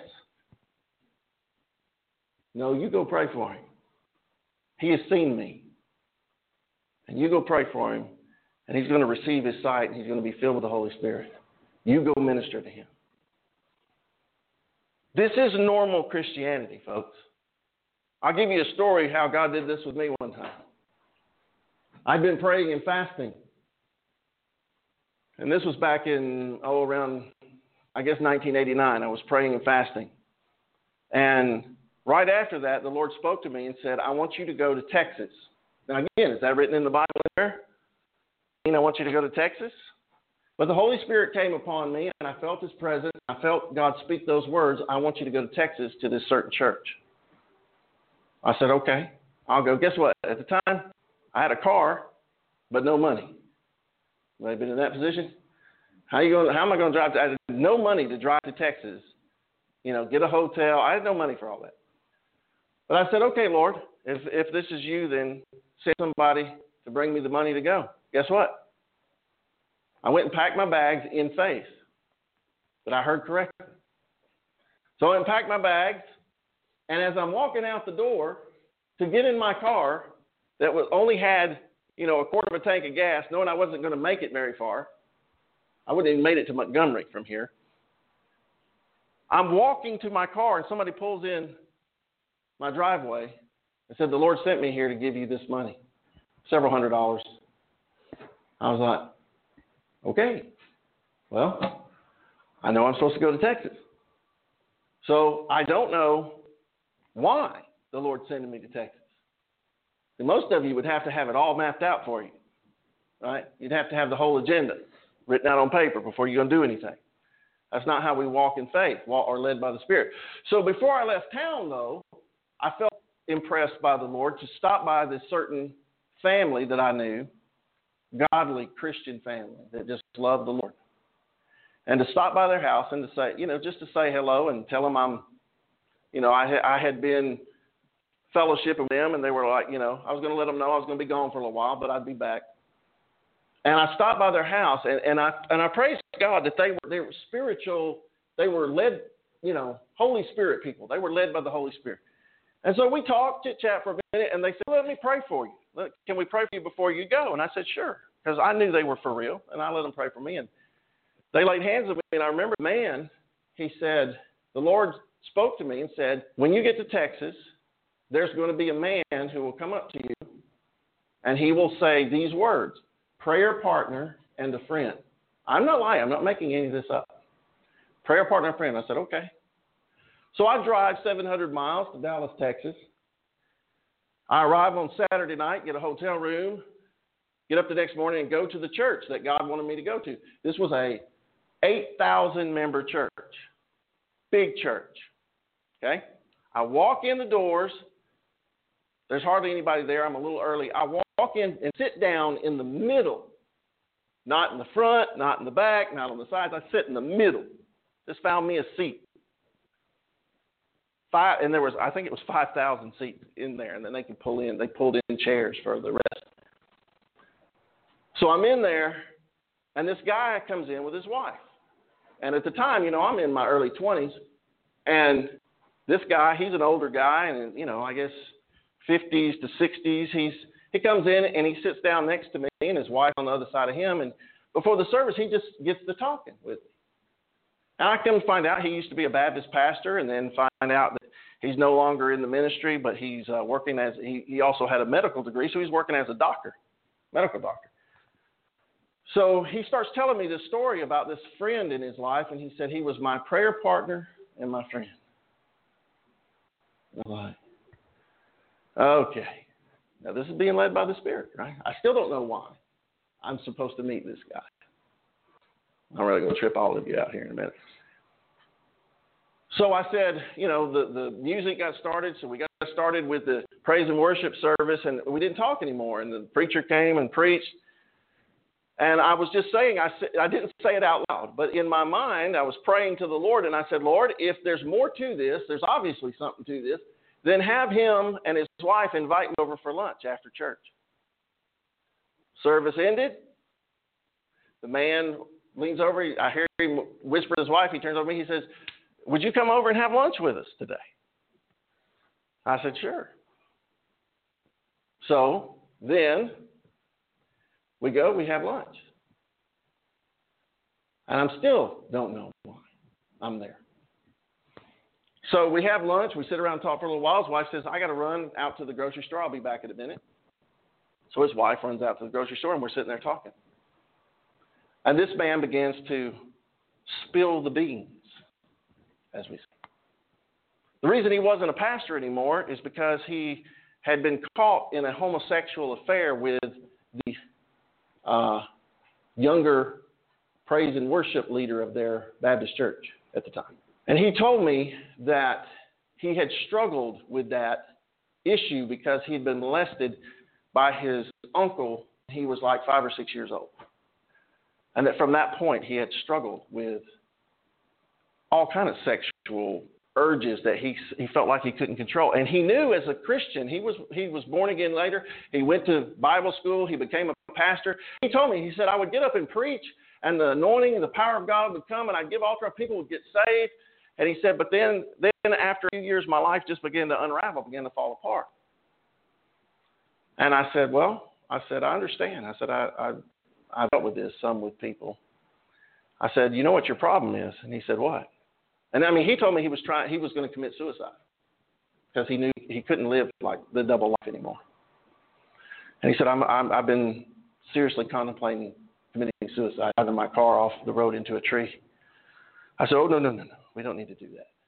No, you go pray for him. He has seen me. And you go pray for him. And he's going to receive his sight, and he's going to be filled with the Holy Spirit. You go minister to him. This is normal Christianity, folks. I'll give you a story how God did this with me one time. I'd been praying and fasting. And this was back in, oh, around, I guess, nineteen eighty-nine. I was praying and fasting. And right after that, the Lord spoke to me and said, I want you to go to Texas. Now, again, is that written in the Bible there? I want you to go to Texas. But the Holy Spirit came upon me, and I felt his presence. I felt God speak those words. I want you to go to Texas to this certain church. I said, okay, I'll go. Guess what? At the time, I had a car, but no money. Have I been in that position? How, you going, how am I going to drive to, I had no money to drive to Texas, you know, get a hotel. I had no money for all that. But I said, okay, Lord, if, if this is you, then send somebody to bring me the money to go. Guess what? I went and packed my bags in faith. But I heard correctly. So I unpacked my bags, and as I'm walking out the door to get in my car that was only had you know, a quarter of a tank of gas, knowing I wasn't going to make it very far. I wouldn't even made it to Montgomery from here. I'm walking to my car, and somebody pulls in my driveway and said, the Lord sent me here to give you this money, several hundred dollars. I was like, okay, well, I know I'm supposed to go to Texas. So I don't know why the Lord's sending me to Texas. And most of you would have to have it all mapped out for you, right? You'd have to have the whole agenda written out on paper before you're going to do anything. That's not how we walk in faith or led by the Spirit. So before I left town, though, I felt impressed by the Lord to stop by this certain family that I knew, godly Christian family that just loved the Lord. And to stop by their house and to say, you know, just to say hello and tell them I'm, you know, I, I had been fellowshipping with them, and they were like, you know, I was going to let them know I was going to be gone for a little while, but I'd be back. And I stopped by their house, and, and I and I praised God that they were they were spiritual, they were led, you know, Holy Spirit people. They were led by the Holy Spirit. And so we talked, chit-chat for a minute, and they said, let me pray for you. Let, can we pray for you before you go? And I said, sure, because I knew they were for real, and I let them pray for me. And they laid hands on me, and I remember the man, he said, the Lord spoke to me and said, when you get to Texas, there's going to be a man who will come up to you, and he will say these words, prayer partner and a friend. I'm not lying. I'm not making any of this up. Prayer partner and friend. I said, okay. So I drive seven hundred miles to Dallas, Texas. I arrive on Saturday night, get a hotel room, get up the next morning and go to the church that God wanted me to go to. This was a eight thousand member church, big church. Okay? I walk in the doors. There's hardly anybody there. I'm a little early. I walk in and sit down in the middle, not in the front, not in the back, not on the sides. I sit in the middle. Just found me a seat. Five, and there was, I think it was five thousand seats in there, and then they could pull in. They pulled in chairs for the rest. So I'm in there, and this guy comes in with his wife. And at the time, you know, I'm in my early twenties, and this guy, he's an older guy, and, you know, I guess fifties to sixties. He's he comes in, and he sits down next to me, and his wife on the other side of him. And before the service, he just gets to talking with me. And I come to find out he used to be a Baptist pastor, and then find out that he's no longer in the ministry, but he's uh, working as, he, he also had a medical degree, so he's working as a doctor, medical doctor. So he starts telling me this story about this friend in his life, and he said he was my prayer partner and my friend. I'm like, okay. Now this is being led by the Spirit, right? I still don't know why I'm supposed to meet this guy. I'm really going to trip all of you out here in a minute. So I said, you know, the, the music got started, so we got started with the praise and worship service, and we didn't talk anymore. And the preacher came and preached, and I was just saying, I, I didn't say it out loud, but in my mind, I was praying to the Lord, and I said, Lord, if there's more to this, there's obviously something to this, then have him and his wife invite me over for lunch after church. Service ended. The man leans over. I hear him whisper to his wife. He turns over to me. He says, would you come over and have lunch with us today? I said, sure. So then we go, we have lunch. And I'm still don't know why I'm there. So we have lunch. We sit around and talk for a little while. His wife says, I got to run out to the grocery store. I'll be back in a minute. So his wife runs out to the grocery store, and we're sitting there talking. And this man begins to spill the beans, as we say. The reason he wasn't a pastor anymore is because he had been caught in a homosexual affair with the uh, younger praise and worship leader of their Baptist church at the time. And he told me that he had struggled with that issue because he'd been molested by his uncle. He was like five or six years old. And that from that point, he had struggled with all kind of sexual urges that he he felt like he couldn't control. And he knew as a Christian, he was he was born again later. He went to Bible school. He became a pastor. He told me, he said, I would get up and preach, and the anointing and the power of God would come, and I'd give altar, and people would get saved. And he said, but then, then after a few years, my life just began to unravel, began to fall apart. And I said, well, I said, I understand. I said, I, I, I've dealt with this some with people. I said, you know what your problem is? And he said, what? And I mean, he told me he was trying, he was going to commit suicide because he knew he couldn't live like the double life anymore. And he said, I'm, I'm, I've been seriously contemplating committing suicide, driving my car off the road into a tree. I said, oh, no, no, no, no. We don't need to do that.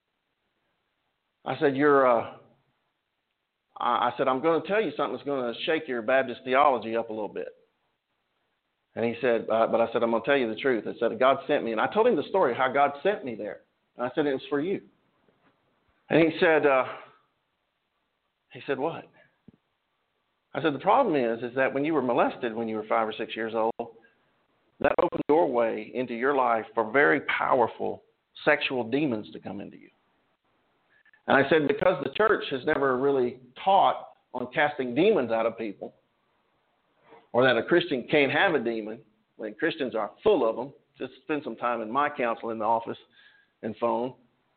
I said, you're, uh, I said, I'm going to tell you something that's going to shake your Baptist theology up a little bit. And he said, uh, but I said, I'm going to tell you the truth. I said, God sent me. And I told him the story, how God sent me there. And I said, it was for you. And he said, uh, he said, what? I said, the problem is, is that when you were molested when you were five or six years old, that opened the doorway into your life for very powerful sexual demons to come into you. And I said, because the church has never really taught on casting demons out of people, or that a Christian can't have a demon, when Christians are full of them. Just spend some time in my counsel in the office and phone.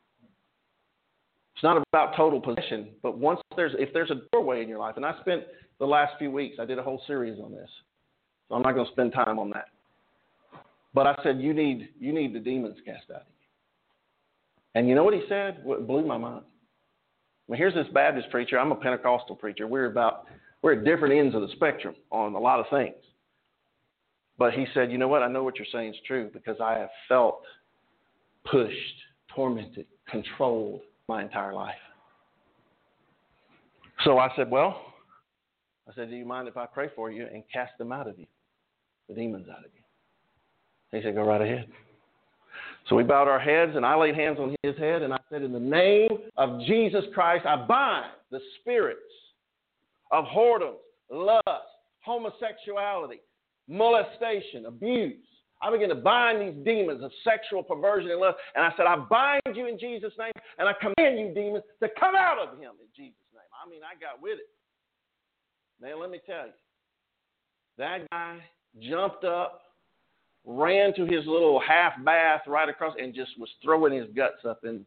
It's not about total possession, but once there's, if there's a doorway in your life, and I spent the last few weeks, I did a whole series on this, so I'm not going to spend time on that. But I said, you need, you need the demons cast out of you. And you know what he said? What blew my mind. Well, here's this Baptist preacher. I'm a Pentecostal preacher. We're about We're at different ends of the spectrum on a lot of things. But he said, you know what? I know what you're saying is true because I have felt pushed, tormented, controlled my entire life. So I said, well, I said, do you mind if I pray for you and cast them out of you, the demons out of you? He said, go right ahead. So we bowed our heads, and I laid hands on his head, and I said, in the name of Jesus Christ, I bind the spirits of whoredom, lust, homosexuality, molestation, abuse. I began to bind these demons of sexual perversion and lust. And I said, I bind you in Jesus' name, and I command you, demons, to come out of him in Jesus' name. I mean, I got with it. Now, let me tell you, that guy jumped up, ran to his little half bath right across, and just was throwing his guts up in.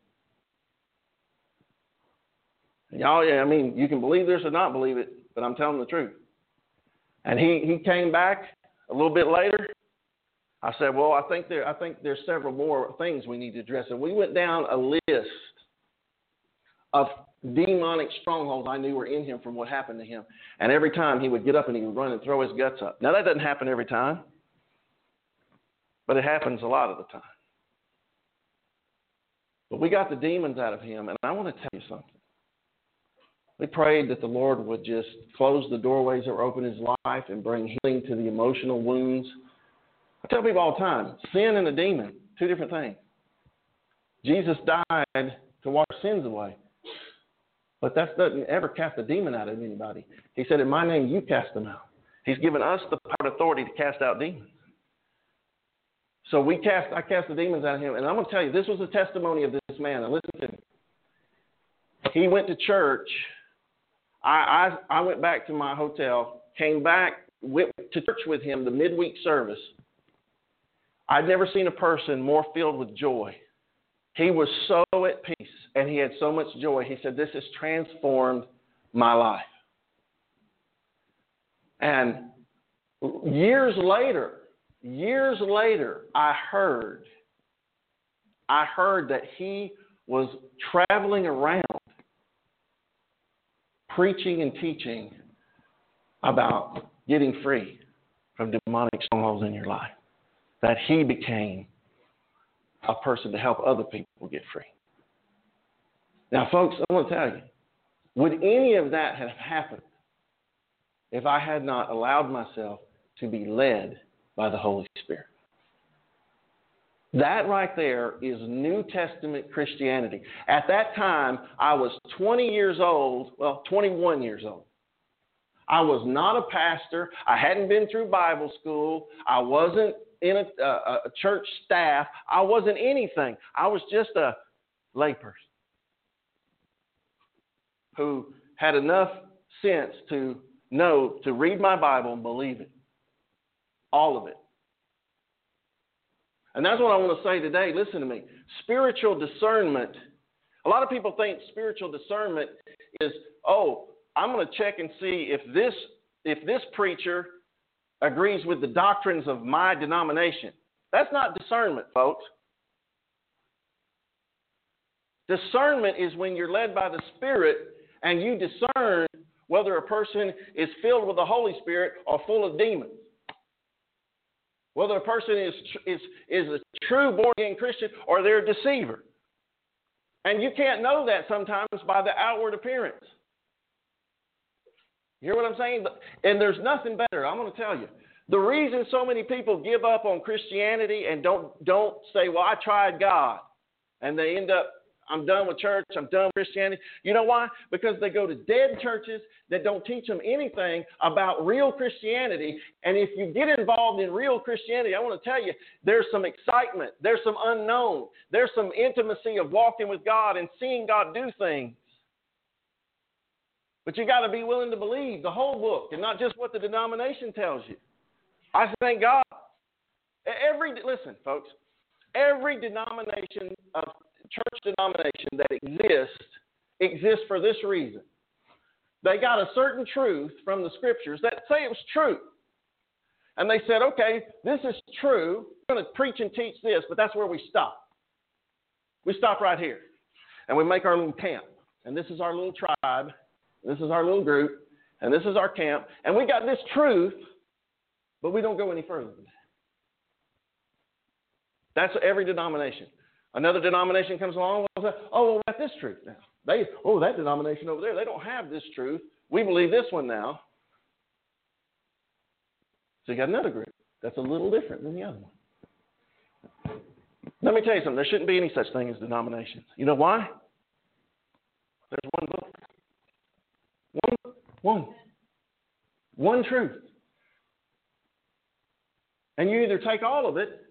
Y'all, yeah, I mean, you can believe this or not believe it, but I'm telling the truth. And he, he came back a little bit later. I said, well, I think there I think there's several more things we need to address. And we went down a list of demonic strongholds I knew were in him from what happened to him. And every time he would get up and he would run and throw his guts up. Now, that doesn't happen every time, but it happens a lot of the time. But we got the demons out of him, and I want to tell you something. We prayed that the Lord would just close the doorways that were open in his life and bring healing to the emotional wounds. I tell people all the time, sin and a demon, two different things. Jesus died to wash sins away. But that doesn't ever cast a demon out of anybody. He said, in my name, you cast them out. He's given us the power and authority to cast out demons. So we cast, I cast the demons out of him. And I'm going to tell you, this was the testimony of this man. Now listen to me. He went to church. I, I, I went back to my hotel, came back, went to church with him, the midweek service. I'd never seen a person more filled with joy. He was so at peace, and he had so much joy. He said, this has transformed my life. And years later, years later, I heard, I heard that he was traveling around preaching and teaching about getting free from demonic strongholds in your life. That he became a person to help other people get free. Now, folks, I want to tell you, would any of that have happened if I had not allowed myself to be led by the Holy Spirit? That right there is New Testament Christianity. At that time, I was twenty years old, well, twenty-one years old. I was not a pastor. I hadn't been through Bible school. I wasn't in a, a, a church staff. I wasn't anything. I was just a layperson who had enough sense to know, to read my Bible and believe it. All of it. And that's what I want to say today. Listen to me. Spiritual discernment. A lot of people think spiritual discernment is, oh, I'm going to check and see if this if this preacher agrees with the doctrines of my denomination. That's not discernment, folks. Discernment is when you're led by the Spirit and you discern whether a person is filled with the Holy Spirit or full of demons. Whether a person is, is, is a true born-again Christian or they're a deceiver. And you can't know that sometimes by the outward appearance. You hear what I'm saying? And there's nothing better. I'm going to tell you. The reason so many people give up on Christianity and don't, don't say, well, I tried God, and they end up, I'm done with church, I'm done with Christianity. You know why? Because they go to dead churches that don't teach them anything about real Christianity. And if you get involved in real Christianity, I want to tell you, there's some excitement. There's some unknown. There's some intimacy of walking with God and seeing God do things. But you got to be willing to believe the whole book and not just what the denomination tells you. I thank God. Every, listen, folks, every denomination of church denomination that exists, exists for this reason. They got a certain truth from the scriptures that say it was true. And they said, okay, this is true. We're going to preach and teach this, but that's where we stop. We stop right here. And we make our little camp. And this is our little tribe. This is our little group. And this is our camp. And we got this truth, but we don't go any further than that. That's every denomination. Another denomination comes along and says, oh, well, we got this truth now. They, oh, that denomination over there, they don't have this truth. We believe this one now. So you got another group that's a little different than the other one. Let me tell you something. There shouldn't be any such thing as denominations. You know why? There's one book. One, one. One truth. And you either take all of it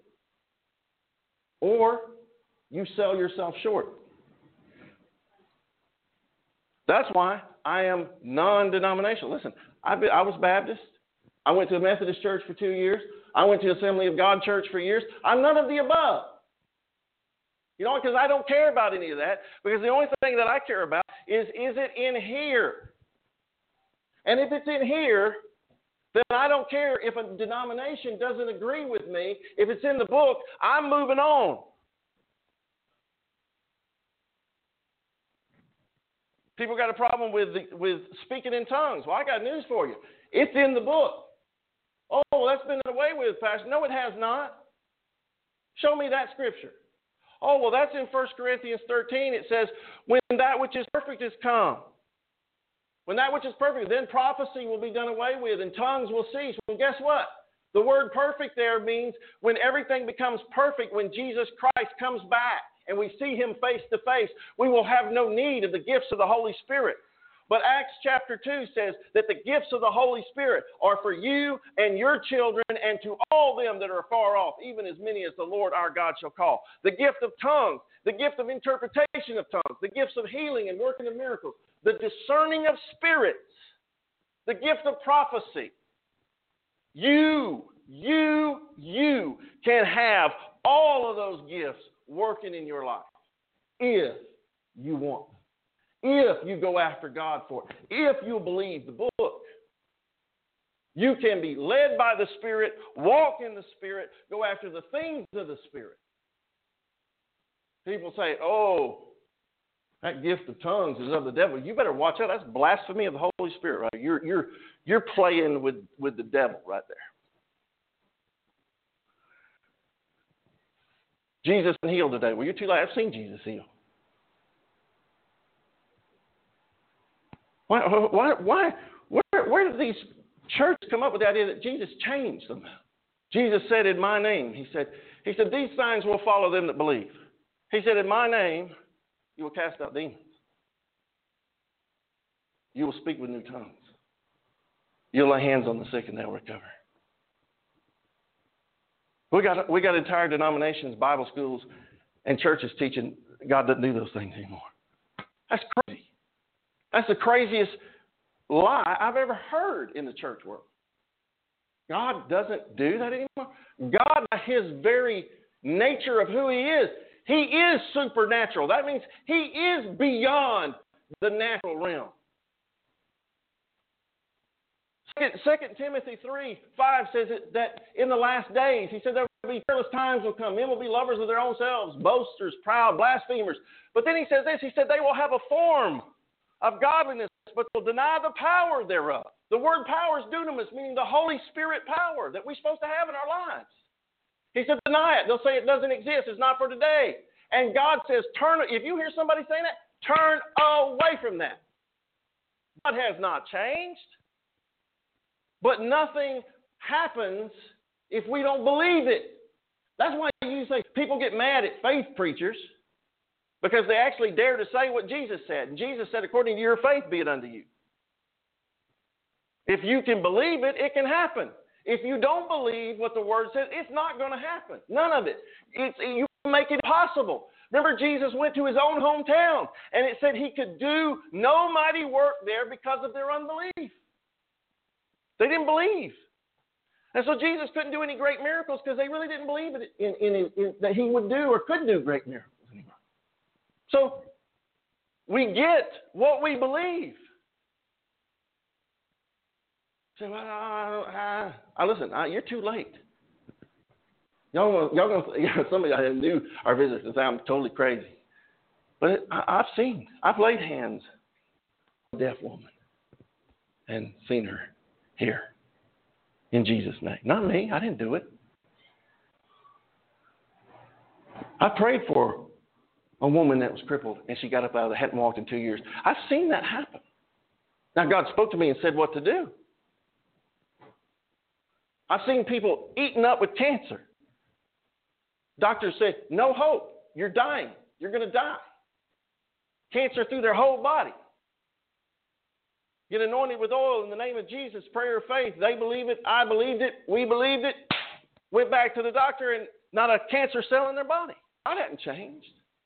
or you sell yourself short. That's why I am non-denominational. Listen, I, I was Baptist. I went to a Methodist church for two years. I went to Assembly of God church for years. I'm none of the above. You know, because I don't care about any of that. Because the only thing that I care about is, is it in here? And if it's in here, then I don't care if a denomination doesn't agree with me. If it's in the book, I'm moving on. People got a problem with the, with speaking in tongues. Well, I got news for you. It's in the book. Oh, well, that's been done away with, Pastor. No, it has not. Show me that scripture. Oh, well, that's in First Corinthians thirteen. It says, when that which is perfect is come. When that which is perfect, then prophecy will be done away with and tongues will cease. Well, guess what? The word perfect there means when everything becomes perfect, when Jesus Christ comes back and we see him face to face, we will have no need of the gifts of the Holy Spirit. But Acts chapter two says that the gifts of the Holy Spirit are for you and your children and to all them that are far off, even as many as the Lord our God shall call. The gift of tongues, the gift of interpretation of tongues, the gifts of healing and working of miracles, the discerning of spirits, the gift of prophecy. You, you, you can have all of those gifts working in your life if you want them. If you go after God for it, if you believe the book, you can be led by the Spirit, walk in the Spirit, go after the things of the Spirit. People say, oh, that gift of tongues is of the devil. You better watch out. That's blasphemy of the Holy Spirit, right? You're, you're, you're playing with, with the devil right there. Jesus healed today. Well, you're too late. I've seen Jesus heal. Why, why, why, where, where did these churches come up with the idea that Jesus changed them? Jesus said, in my name, he said, he said, these signs will follow them that believe. He said, in my name, you will cast out demons. You will speak with new tongues. You'll lay hands on the sick and they'll recover. We got, we got entire denominations, Bible schools, and churches teaching God doesn't do those things anymore. That's crazy. That's the craziest lie I've ever heard in the church world. God doesn't do that anymore. God, by his very nature of who he is, he is supernatural. That means he is beyond the natural realm. Second Timothy three five says it, that in the last days, he said there will be perilous times will come. Men will be lovers of their own selves, boasters, proud, blasphemers. But then he says this, he said they will have a form of godliness, but will deny the power thereof. The word power is dunamis, meaning the Holy Spirit power that we're supposed to have in our lives. He said deny it. They'll say it doesn't exist. It's not for today. And God says, turn. If you hear somebody saying that, turn away from that. God has not changed. But nothing happens if we don't believe it. That's why you say people get mad at faith preachers because they actually dare to say what Jesus said. And Jesus said, according to your faith, be it unto you. If you can believe it, it can happen. If you don't believe what the Word says, it's not going to happen. None of it. It's, you make it possible. Remember, Jesus went to his own hometown, and it said he could do no mighty work there because of their unbelief. They didn't believe. And so Jesus couldn't do any great miracles because they really didn't believe it in, in, in, in, that he would do or could do great miracles anymore. So we get what we believe. Say, well, I, I, I listen, I, you're too late. Y'all, y'all gonna, you know, some of y'all knew our visitors and say I'm totally crazy. But it, I, I've seen, I've laid hands on a deaf woman and seen her here in Jesus' name. Not me. I didn't do it. I prayed for a woman that was crippled, and she got up out of the hadn't walked in two years. I've seen that happen. Now, God spoke to me and said what to do. I've seen people eaten up with cancer. Doctors said, no hope. You're dying. You're going to die. Cancer through their whole body. Get anointed with oil in the name of Jesus, prayer of faith. They believe it. I believed it. We believed it. Went back to the doctor and not a cancer cell in their body. God hadn't changed.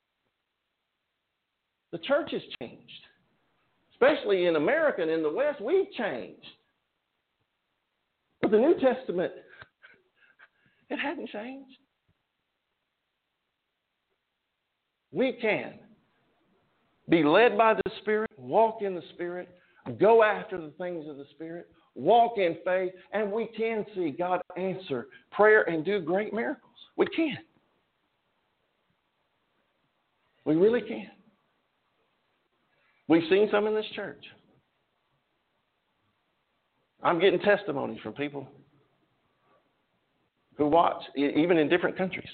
The church has changed. Especially in America and in the West, we've changed. But the New Testament, it hadn't changed. We can be led by the Spirit, walk in the Spirit, go after the things of the Spirit, walk in faith, and we can see God answer prayer and do great miracles. We can. We really can. We've seen some in this church. I'm getting testimonies from people who watch, even in different countries.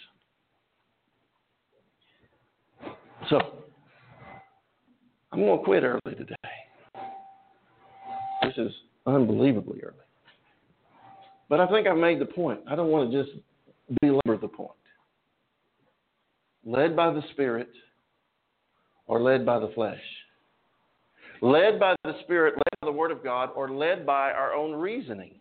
So, I'm going to quit early today. This is unbelievably early. But I think I've made the point. I don't want to just belabor the point. Led by the Spirit or led by the flesh. Led by the Spirit, led by the Word of God, or led by our own reasoning.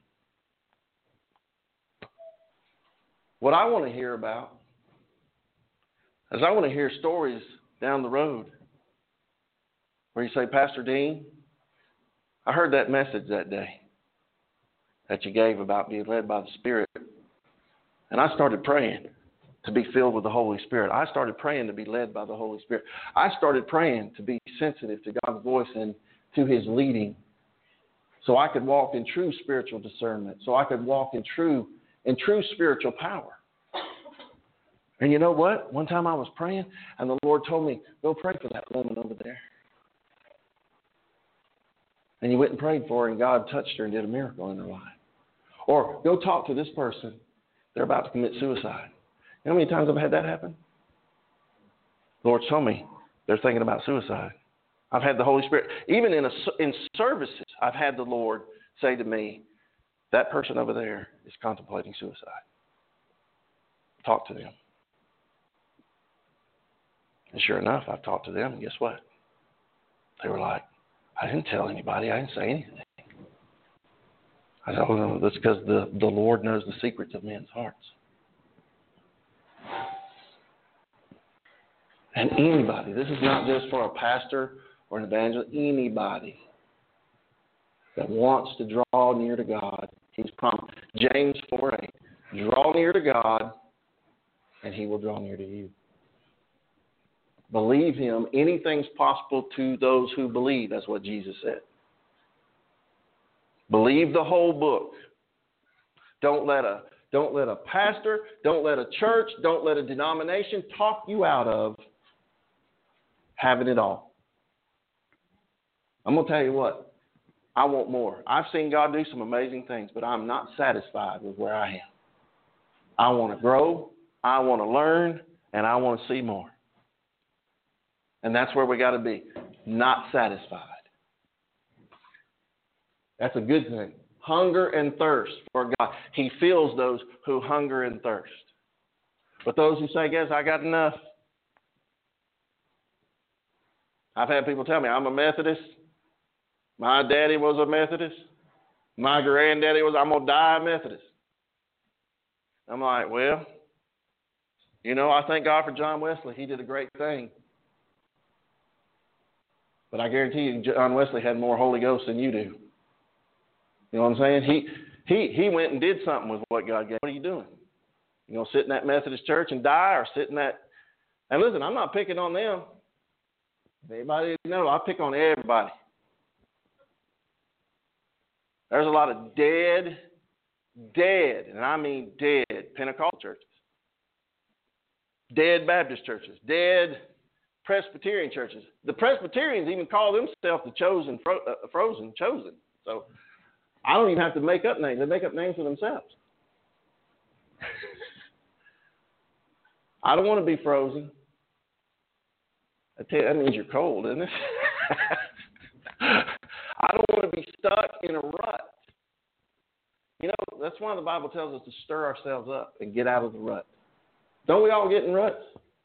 What I want to hear about is I want to hear stories down the road where you say, Pastor Dean, I heard that message that day that you gave about being led by the Spirit. And I started praying to be filled with the Holy Spirit. I started praying to be led by the Holy Spirit. I started praying to be sensitive to God's voice and to His leading so I could walk in true spiritual discernment, so I could walk in true, in true spiritual power. And you know what? One time I was praying, and the Lord told me, go pray for that woman over there. And you went and prayed for her, and God touched her and did a miracle in her life. Or go talk to this person. They're about to commit suicide. You know how many times I've had that happen? The Lord told me they're thinking about suicide. I've had the Holy Spirit. Even in, a, in services, I've had the Lord say to me, that person over there is contemplating suicide. Talk to them. And sure enough, I've talked to them, and guess what? They were like, I didn't tell anybody. I didn't say anything. I said, oh, no, that's because the, the Lord knows the secrets of men's hearts. And anybody, this is not just for a pastor or an evangelist, anybody that wants to draw near to God, He's promised. James four eight, draw near to God, and He will draw near to you. Believe Him. Anything's possible to those who believe. That's what Jesus said. Believe the whole book. Don't let a don't let a pastor, don't let a church, don't let a denomination talk you out of having it all. I'm going to tell you what, I want more. I've seen God do some amazing things, but I'm not satisfied with where I am. I want to grow, I want to learn, and I want to see more. And that's where we got to be, not satisfied. That's a good thing. Hunger and thirst for God. He fills those who hunger and thirst. But those who say, guess I got enough. I've had people tell me, I'm a Methodist. My daddy was a Methodist. My granddaddy was, I'm going to die a Methodist. I'm like, well, you know, I thank God for John Wesley. He did a great thing. But I guarantee you, John Wesley had more Holy Ghost than you do. You know what I'm saying? He he he went and did something with what God gave. What are you doing? You know, sit in that Methodist church and die, or sit in that? And listen, I'm not picking on them. Anybody know? I pick on everybody. There's a lot of dead, dead, and I mean dead Pentecostal churches, dead Baptist churches, dead Presbyterian churches. The Presbyterians even call themselves the chosen, fro- uh, frozen, chosen. So I don't even have to make up names. They make up names for themselves. I don't want to be frozen. I tell you, that means you're cold, isn't it? I don't want to be stuck in a rut. You know, that's why the Bible tells us to stir ourselves up and get out of the rut. Don't we all get in ruts?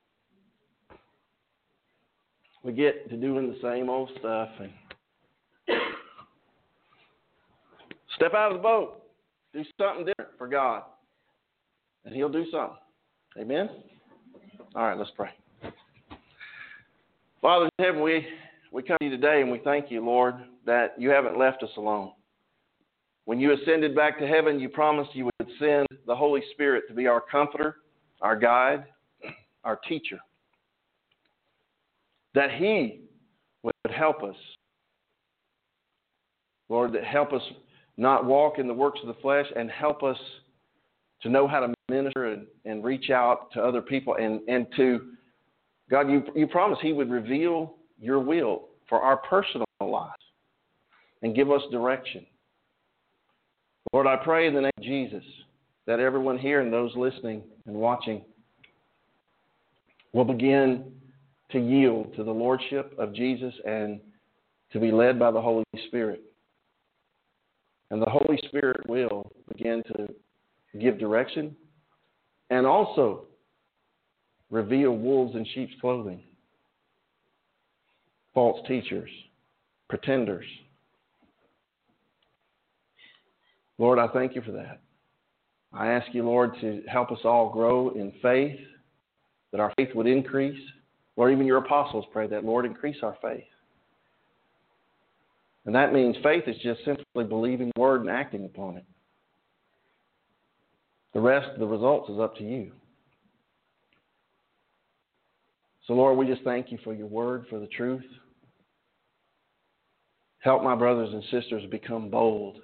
We get to doing the same old stuff and step out of the boat. Do something different for God. And He'll do something. Amen? All right, let's pray. Father in heaven, we, we come to you today and we thank you, Lord, that you haven't left us alone. When you ascended back to heaven, you promised you would send the Holy Spirit to be our comforter, our guide, our teacher. That He would help us. Lord, that help us not walk in the works of the flesh, and help us to know how to minister and, and reach out to other people, and, and to, God, you, you promised He would reveal your will for our personal lives and give us direction. Lord, I pray in the name of Jesus that everyone here and those listening and watching will begin to yield to the Lordship of Jesus and to be led by the Holy Spirit. And the Holy Spirit will begin to give direction and also reveal wolves in sheep's clothing, false teachers, pretenders. Lord, I thank you for that. I ask you, Lord, to help us all grow in faith, that our faith would increase. Lord, even your apostles pray that, Lord, increase our faith. And that means faith is just simply believing the word and acting upon it. The rest of the results is up to you. So, Lord, we just thank you for your word, for the truth. Help my brothers and sisters become bold.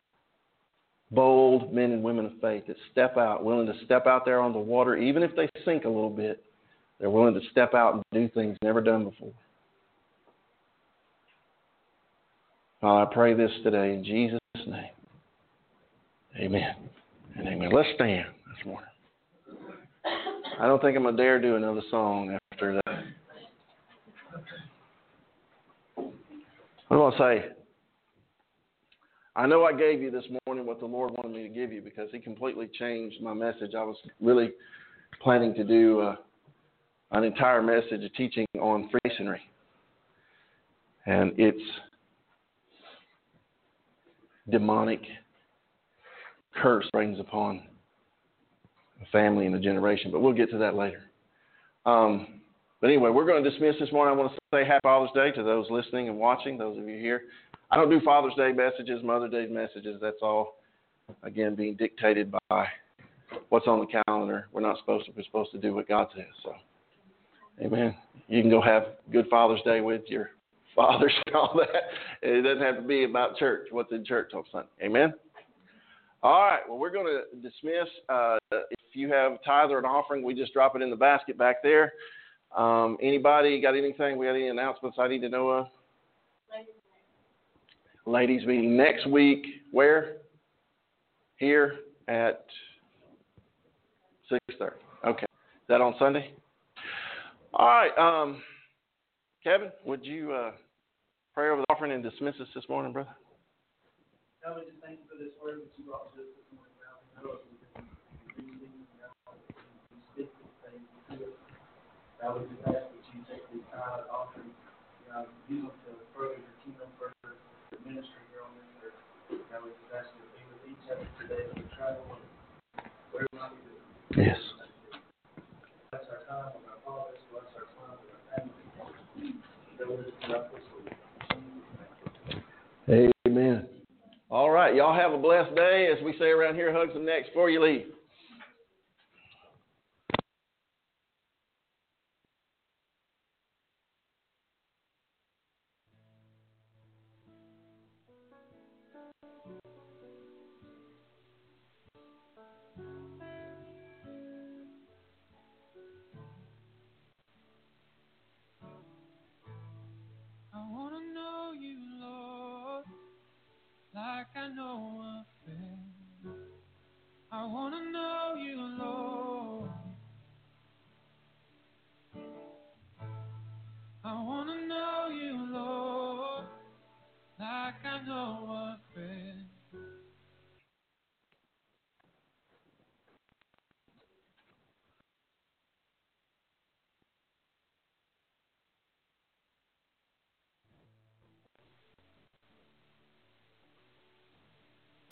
Bold men and women of faith that step out, willing to step out there on the water, even if they sink a little bit. They're willing to step out and do things never done before. Father, I pray this today in Jesus' name. Amen and amen. Let's stand this morning. I don't think I'm going to dare do another song after that. What do I say? I know I gave you this morning what the Lord wanted me to give you because He completely changed my message. I was really planning to do uh, an entire message, a teaching on Freemasonry. And its demonic curse brings upon a family and a generation. But we'll get to that later. Um, but anyway, we're going to dismiss this morning. I want to say Happy Father's Day to those listening and watching, those of you here. I don't do Father's Day messages, Mother's Day messages. That's all, again, being dictated by what's on the calendar. We're not supposed to. We're supposed to do what God says. So, amen. You can go have good Father's Day with your fathers and all that. It doesn't have to be about church, what's in church on Sunday. Amen? All right, well, we're going to dismiss. Uh, if you have tithe or an offering, we just drop it in the basket back there. Um, anybody got anything? We got any announcements I need to know of? Ladies meeting next week. Where? Here at six thirty. Okay. Is that on Sunday? All right. Um, Kevin, would you uh, pray over the offering and dismiss us this morning, brother? God, we just thank you for this word that you brought to us this morning. God, we know it. We can read it, God, we speak these things to us. God, we just ask that you take these tithe offerings, God, use them to further your kingdom, further the ministry here on this earth. God, we just ask you to be with each other today as we travel, wherever we might be doing. Yes. Bless our time with our fathers, bless our time with our family. Build this up this week. Amen. All right. Y'all have a blessed day. As we say around here, hug some necks before you leave.